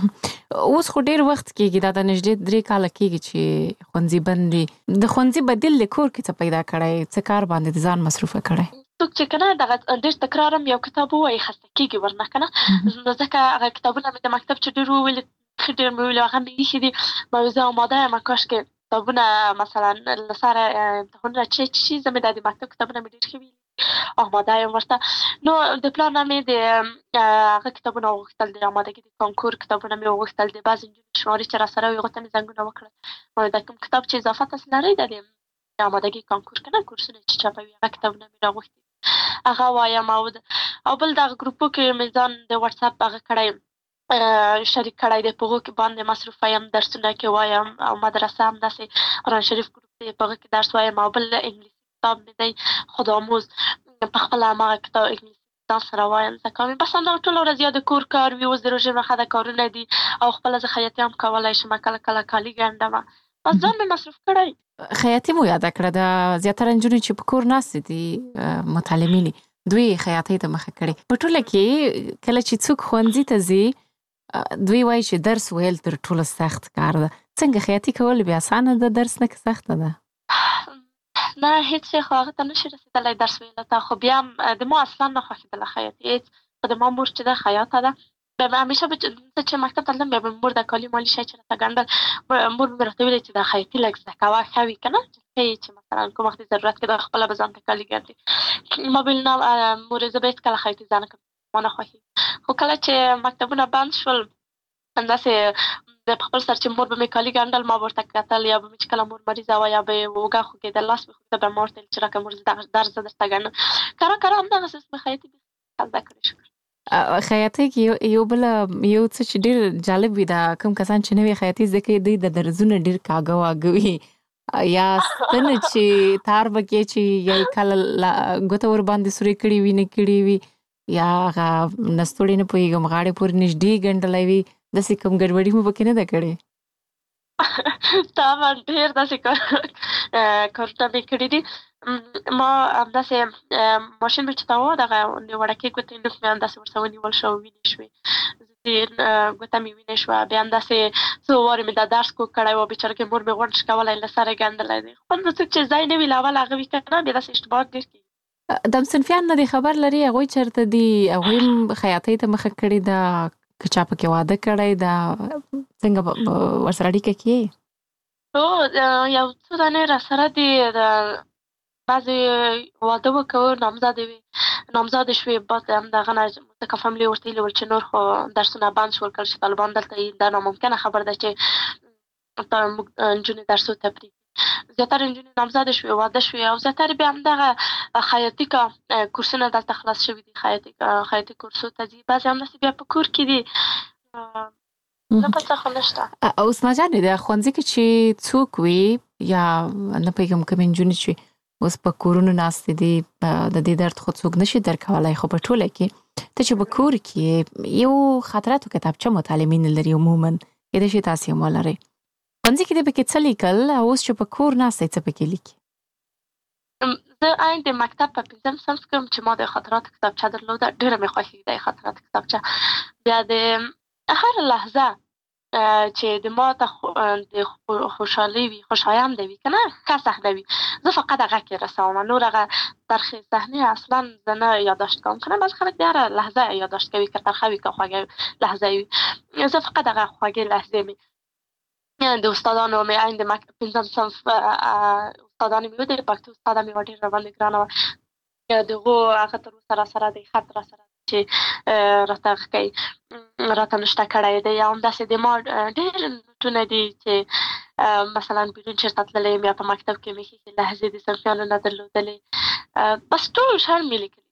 اوس خو ډېر وخت کېږي دا د نږدې 3 کاله کېږي چې ښوونځي بند دي د ښوونځي بدیل د کور کې څه پیدا کړی څه کار باندې د ځان مصروفه کړی څوک چې که نه دغه ډېر تکرار هم یو کتاب ووایي خسته کېږي ورنه که نه ځکه هغه کتابونه مې د مکتب چې ډېر وویلي ښه ډېر مې ویلي هغه مې ایښي دي ما زه آماده یم کاشکې کتابونه مثلا له سره امتحانونه چې شي زه مې دا د مکتب کتابونه مې ډېر ښه ویلي آماده یم ورته نو د پلار نه مې د هغه کتابونه وغوښتل د آمادګي د کانکور کتابونه مې وغوښتل د بعضې نجونې شمارې چې راسره وي هغو ته مې زنګونه وکړل د کوم کتاب چې اضافه تاسې لرئ د آمادګي کانکور که نه کورسونه چې چاپوي هغه کتابونه مې راغوښتي هغه وایم او بل دغه ګروپو کې مې ځان د وټساپ هغه کړی شریک کړی دی په هغو کې باندې مصروفه یم درسونه کې وایم او مدرسه هم داسې قرآن شریف ګروپ دی په هغه کې درس وایم او بل انګلیسي کتاب مې دی خودآموز په خپله هماغه کتاب انګلیسي ځان سره وایم زده کوم بس همدغه ټوله ورځ یا د کور کار وي اوس د روژې مخه د کارونه دي او خپله زه خیاطي هم کولی شم کله کله کالي ګنډم بس ځان مې مصروف کړی خیاطي مو یاده کړه د زیاتره نجونې چې په کور ناستې دي متعلمینې دوی خیاطۍ ته مخه کړې په ټوله کې کله چې څوک ښوونځي ته ځي دوی وایي چې درس ویل تر ټولو سخت کار ده څنګه خیاطي کول بیا اسانه ده درس نه که سخته ده نه هیڅ شی خو هغه ته نشي رسېدلی درس ویلو ته خو بیا هم د ما اصلا نه خوښېدله خیاطي هېڅ خو د ما مور چې ده خیاطه ده بیا به همیشه به زه چې مکتب ته تلم بیا به مې مور د کالي مالي شی چې راته ګنډل مور به مې راته ویلې چې دا خیاطي لږ زده کوه ښه وي که نه چې مثلا کوم وخت ضرورت کې د خپله به ځان ته کالي ګنډي ما به ویل نه مورې زه به هېڅکله خیاطي زده نه کړم ما نه خوښېږي خو کله چې مکتبونه بند شول همداسې د خپل سر چې مور به مې کالي ګنډل ما به ورته کتل یا به مې چې کله مور مریضه وه یا به یې اوږه خوږېدل لاس مې خوږېده به ما ورته ویل چې راکړه مور زه درس زه درته ګنډم کره کره همدغسې اوس مې خیاطي زده کړې شکر خیاطۍ کې یو څه چې ډېر جالب وي دا کوم کسان چې نوې خیاطي زده کوي دوی د درزونه ډېر کاږه واږه وي یا ستنه چې تار به کې چې یا کله ګوته ور باندې سورې کړي وي نه کړي وي یا هغه نستوړې نه پوهېږم غاړې پورې نږدې ګنډلی وي داسې کوم ګډوډي مو پکې نه ده کړې طبعا ډېر داسې کارونه مې کړي دي ما همداسې ماشین مې چې ته وه دغه د وړکۍ ګوتې نوک مې همداسې ورسره ونیول شو وینې شوې ګوته مې وینې شوه بیا همداسې څو وارې مې دا درس کوږ کړی و بېچارګۍ مور مې غونډ کولی له سره ګنډلی دی خو څوک چې ځای نه وي له اوله هغه وي که نه بیا داسې اشتباهات ډېر کېږي د همصنفیان نه دې خبر لري هغوی چېرته دي هغوی هم خیاطۍ ته مخه کړې ده که چا پکې واده کړی ده څنګه ورسره اړیکه کې یو څو دانې راسره دي بعضې واده وکړو نامزادې وې نامزادې شوې بعد همدغه نه ځکه فاملي ورته ویلي ول چې نور خو درسونه بند شول کله چې طالبان دلته یي دا ناممکنه خبر ده چې موږ نجونې درسو ته پرېږدي زیاتره نجونې نامزادې شوې واده شوې او زیاتره بیا همدغه خیاطي کورسونه دلته خلاص شوي دي خیاطي کورسو ته ځي بعضې همداسې بیا په کور کې دي نه پڅه خو نشته. اوس نه جانې د ښوونځي کې چې څوک وي یا نه پیغام کوم نجونې چې اوس په کورونو ناستې دي د دې درد خو څوک نشي درکولای، خو په ټوله کې ته چې په کور کې یو خاطراتو کتابچه مطالعه نه لري عموما کېدای شي تاسې هم ولرئ. ښوونځي کې دې پکې څه لیکل او اوس چې په کور ناستئ څه پکې لیکي؟ زه عین د مکتب په 5م صنف کې چې ما د خاطرات کتابچه درلوده، ډېره مې خوښېده د خاطرات کتابچه. بیا د هر لحظه چې د ما ته د خوشحالي وي، خوشایند وي که نه ښه صحنه وي، زه فقط هغه کې رسوم. نور هغه ترخې صحنې اصلا زه نه یادداشت کوم که نه. بعض خلک د هره لحظه یادداشت کوي، که ترخه وي که خوږه لحظه وي. زه فقط هغه خوږې لحظې مې د استادانو مې عین د 5م صنف استادانو مې د پښتو استاده مې ډېره باندې ګرانه وه. د هغو هغه تر اوسه راسره دی، خط راسره چې راته کوي راته نشته کړی دی. یا همداسې د ما ډېر نوټونه دي چې مثلا بیرون چېرته تللی یم یا په مکتب کې مې ښې لحظې د صنفیانو نه درلودلې. بس ټول شیان مې لیکلي.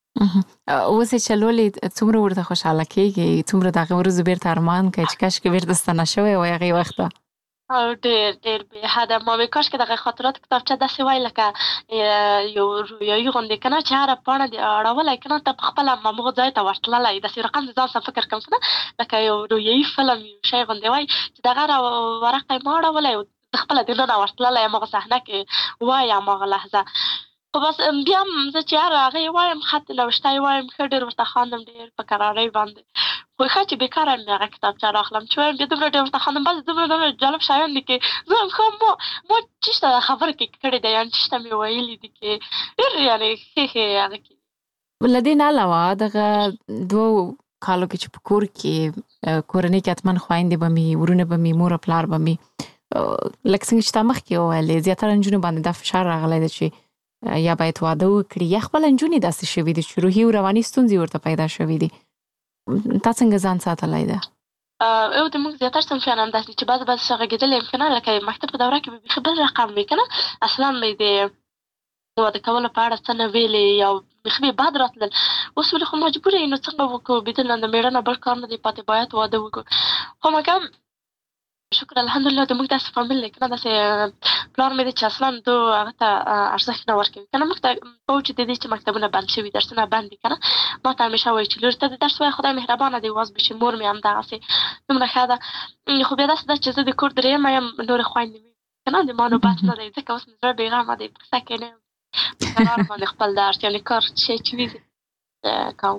اوس یې چې لولې څومره ورته خوشحاله کېږي، څومره د هغې ورځو بیرته ارمان کوي چې کاشکې بیرته ستنه شوی وای هغې وخته؟ او ډېر بې حده ما مې کاشکې دغه خاطرات کتابچه داسې وای لکه یو رویایي غوندې که نه چې هره پاڼه دې اړولی که نه ته په خپله هماغه ځای ته ورتللی داسې رقم د ځان سره فکر کوم که نه لکه یو رویایي فلم یو شی غوندې وای چې دغه ورقه یې ما اړولی او زه خپله دننه ورتللی هماغه صحنه کې وای هماغه لحظه. خو بس بیا هم زه چې هر هغې وایم خط نوشته وایم ښه ډېر ورته خاندم ډېر په کرارۍ باندې. خو ښه چې بېکاره مې هغه کتابچه راخلم چې وایم بیا دومره ډېر ورته خاندم. بس دومره جالب شیان لیکي. زه وایم ښه ما چېشته دا خبره کې کړې ده یعنې چېشته مې ویلي دي کې ډېر یعنې ښې هغه کې. له دې نه علاوه دغه 2 کالو کې چې په کور کې کورنۍ کې حتما خویندې به مې، ورونه به مې، مور او پلار به مې، لکه څنګه چې تا مخکې وویلې زیاتره نجونو باندې دا فشار راغلی دی چې یا باید واده وکړي یا خپله نجونې داسې شوي دي چې روحي او رواني ستونزې ورته پیدا شوي دي. تا څنګه ځان ساتلی ده؟ او د موږ زیاتر صنفیان همداسې دي چې بعضې څه غږېدلی یم که نه لکه مکتب په دوره کې به بیخي بل رقم وي که نه اصلا مې د واده کولو په اړه څه نه ویلې یا بیخي مې بد راتلل. اوس ولې خو مجبوره یې نو څنګه وکړو بېدل د مېړه نه بل کار نه دی پاتې باید واده وکړو. خو مګم شکر الحمدلله د موږ داسې فامیل دی که نه داسې پلار مې دی چې اصلا دو هغه ته ارزښت نه ورکوي که نه. موږ ته کوو چې د دې چې مکتبونه بند شوي درسونه بند دي که نه ما ته همیشه وایي چې لور ته د درس وایه خدای مهربانه دی واز بشي. مور مې همدغسې دومره ښه ده. خو بیا داسې ده چې زه د کور درېیمه یم نورې خویندې مې که نه د ما نوبت نه دی ځکه اوس مې زړه بېغمه دی په کیسه کې نه یم په قرار باندې خپل درس یعنې کار شی چې وي کوم.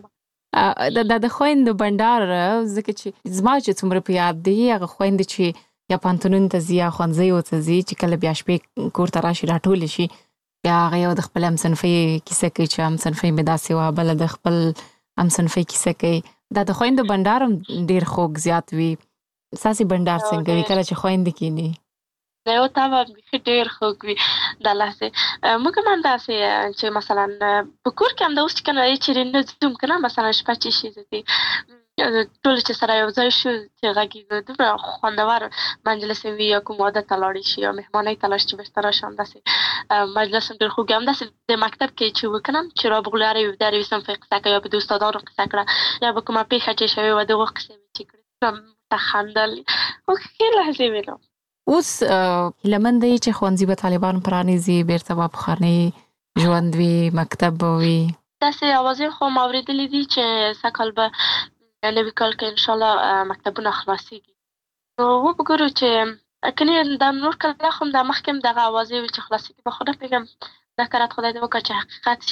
د خویندو بنډار ځکه چې زما چې څومره په یاد دی هغه خویندې چې یا پانتونون ته ځي یا ښوونځیو ته ځي چې کله بیا شپې کور ته راشي راټولې شي بیا هغه یو د خپل همصنفۍ کیسه کوي چې همصنفۍ مې داسې وه بله د خپل همصنفۍ کیسه کوي. دا د خویندو بنډار هم ډېر خوږ زیات وي. ستاسې بنډار څنګه وي کله چې خویندې کښېني؟ د یو طبعا بیخي ډېر خوږ وي دا لحظې. موږ هم همداسې چې مثلا په کور کې همدا اوس چې که نه چېرې نه ځو که نه مثلا شپه چې شي زه دې ټول چې سره یو ځای شو چې غږېږو دومره خوندور مجلس وي یا کوم واده ته لاړې شي یا مهمانۍ ته لاړ شي چې بېرته راشي همداسې مجلس هم ډېر خوږ وي. همداسې د مکتب کې چې وکنم چې رابغلو د هر یوې صنفۍ قصه کوي یا به د استادانو قصه کړه یا به کومه پېښه چې شوې وه د هغو قصې مې چې کړې ورته خندل خو ښې لحظې وې نو. اوس هیلهمند دی چې ښوونځي به طالبان پرانیزي بېرته به پخوانی ژوند وي مکتب به وي؟ داسې اوازې خو ما اورېدلي دي چې سږ کال به نوي کال کې انشاءالله مکتبونه خلاصېږي. نو وګورو چې کنې دا نور کله خو هم دا مخکې هم دغه اوازې وي چې خلاصېږي به خو نه پوهېږم دا کرات خدای دې وکړه چې حقیقت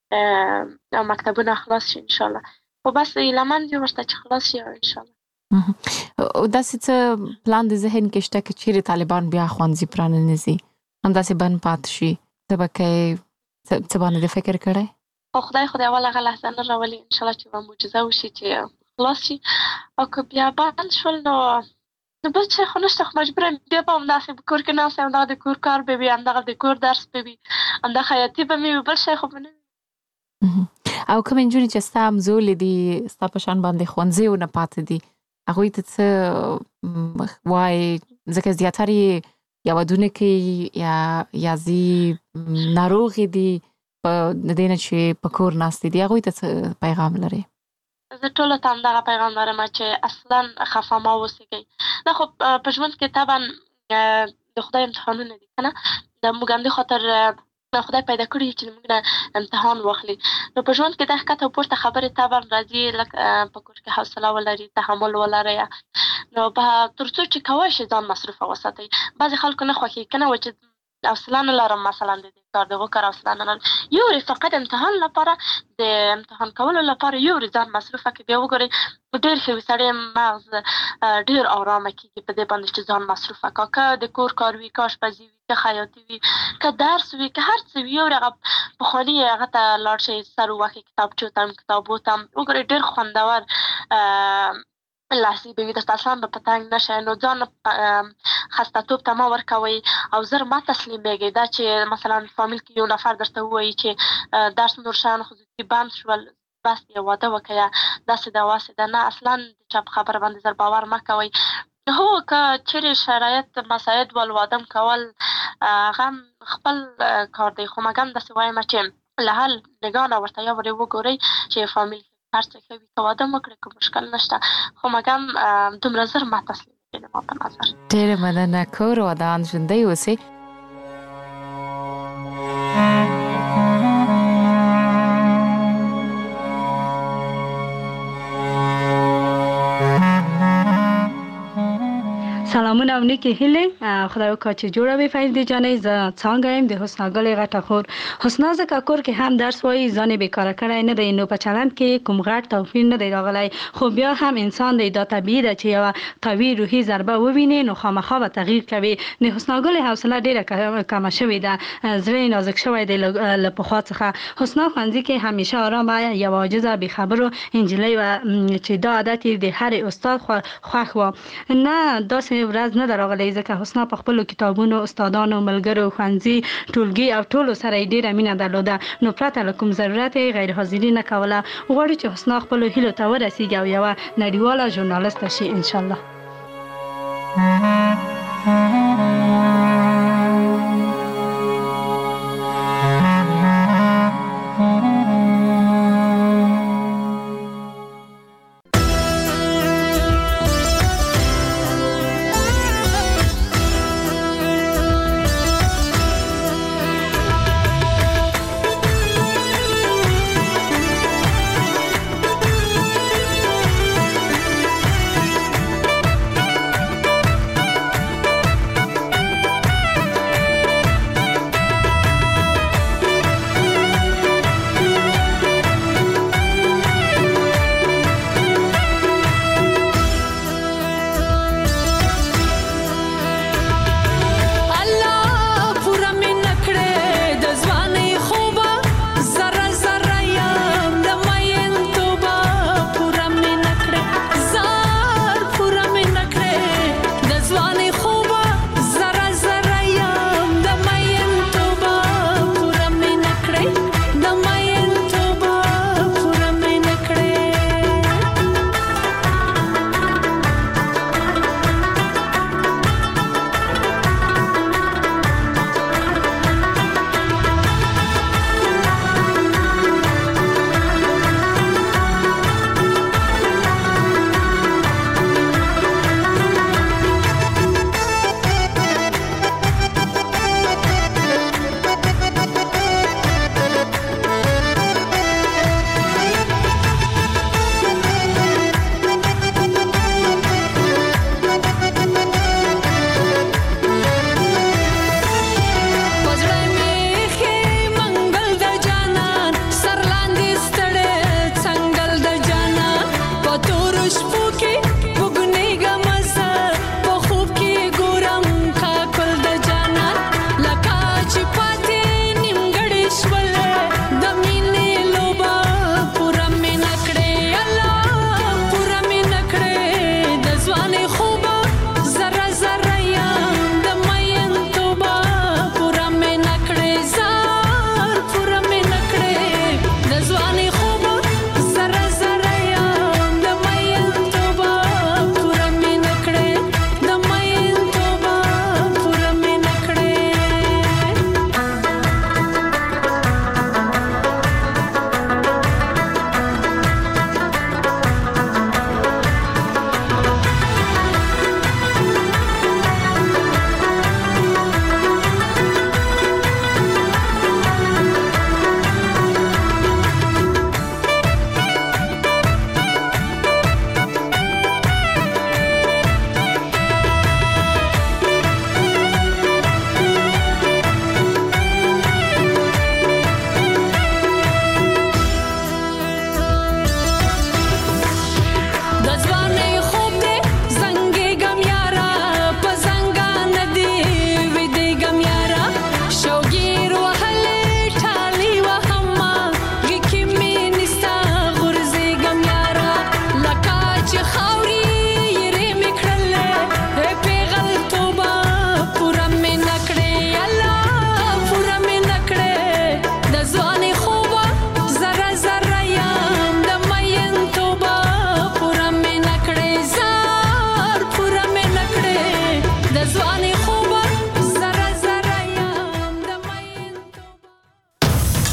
شي او مکتبونه خلاص شي انشاءالله. خو بس هیلهمند یو ورته چې خلاص شي انشاءالله. او داسې څه پلان د ذهن کې شته که چیرې طالبان بیا ښوونځي پرانیزي همداسې بند پاتې شي ته به کوې څه باندې د فکر کړی؟ خو خدای اول هغه لحظه نه راولي انشاءالله چې یوه معجزه وشي چې خلاص شي او که بیا بند شول نو بل څه خو نشته خو مجبوره بیا به همداسې په کور کې ناست یم همدغه د کور کار به وي همدغه د کور درس به وي همدغه خیاطي به مې وي بل شی خو به نه وي. او کومې نجونې چې ستا همزولې دي ستا په شان باندې ښوونځیو نه پاتې دي هغوی ته څه وایي ځکه زیاتر یې یا ودونه کوي یا ځي ناروغې دي د دې نه چې په کور ناستې دي هغوی ته څه پیغام لرې؟ زه ټولو ته همدغه پیغام لرم چې اصلا خفه مه اوسېږئ. دا خو په ژوند کې طبعا د خدای امتحانونه دي که نه، د موږ همدې خاطر خدای پیدا کړي چې موږ نه امتحان واخلي. نو په ژوند کې د ښکته او پورته خبرې طبعا راځي، لکه په کور کې حوصله ولري، تحمل ولرئ. نو تر څو چې کولی شئ ځان مصروفه وساتئ. بعضې خلکو نه خوښېږي که نه و چې حوصله نه لرم مثلا د دې کار د هغو کار حوصله نه لرم، یورې فقط امتحان لپاره د امتحان کولو لپاره یورې ځان مصروفه کړي. بیا وګورئ ډېر ښه وي، سړی مغز ډېر ارامه کېږي په دې باندې چې ځان مصروفه کړه. که د کور کار وي، که اشپزي وي، که خیاطي وي، که درس وي، که هر څه وي، یورې هغه پخواني هغه ته لاړ شئ، سر ووهئ کتابچو ته کتابو ته. وګورئ ډېر خوندور لحظې به وي، درته اصلا به په تنګ نه شئ. نو ځان خسته‌توب ته مه ورکوئ او زر مه تسلیمېږئ. دا چې مثلا فامیل کې یو نفر درته ووایي چې درس نور شیان خصوصي بند شول، بس یې واده وکړه، داسې ده واسې ده. نه، اصلا د چا په خبره باندې زر باور مه کوئ. هو که چیرې شرایط مساعد ول، واده م کول هغه خپل کار دی، خو مګم داسې وایم چې له هر نګاه نه ورته یا ورې وګورئ چې فامیل هر څه ښه وي، که واده م وکړئ که مشکل نشته، خو مګم دومره زر مه تسلیمېږئ زما په نظر. ډېره مننه. کور ودان ژوندی اوسئ. سلامونه او نیکې هیلې. خدای وکړه چې جوړه وي فایزې جانې. زه څانګه یم د حسنا ګلې غټه خور. حسنا ځکه کور کې هم درس وایي، ځان یې بېکاره کړی نه دی، نو په چلند کې کوم غټ توپیر نه دی راغلی، خو بیا هم انسان دی. دا طبیعي ده چې یوه قوي روحي ضربه وویني نو خامخا به تغییر کوي. د حسنا ګلې حوصله ډېره کمه شوې ده، زړه یې نازک شوی دی له پخوا څخه. حسنا ښوونځي کې همیشه ارامه، یوه عاجزه بېخبرو نجلۍ وه چې دا عادت یې د هر استاد خوښ وه. نه داسې ورځ نه ده راغلی، ځکه حسنا په خپلو کتابونو، استادانو، ملګرو، ښوونځي، ټولګي او ټولو سره یې ډېره مینه درلوده، نو پرته له کوم ضرورت یې غیر حاضري نه کوله. غواړو چې حسنا خپلو هیلو ته ورسیږي او یوه نړیواله ژورنالسته شي انشاءالله.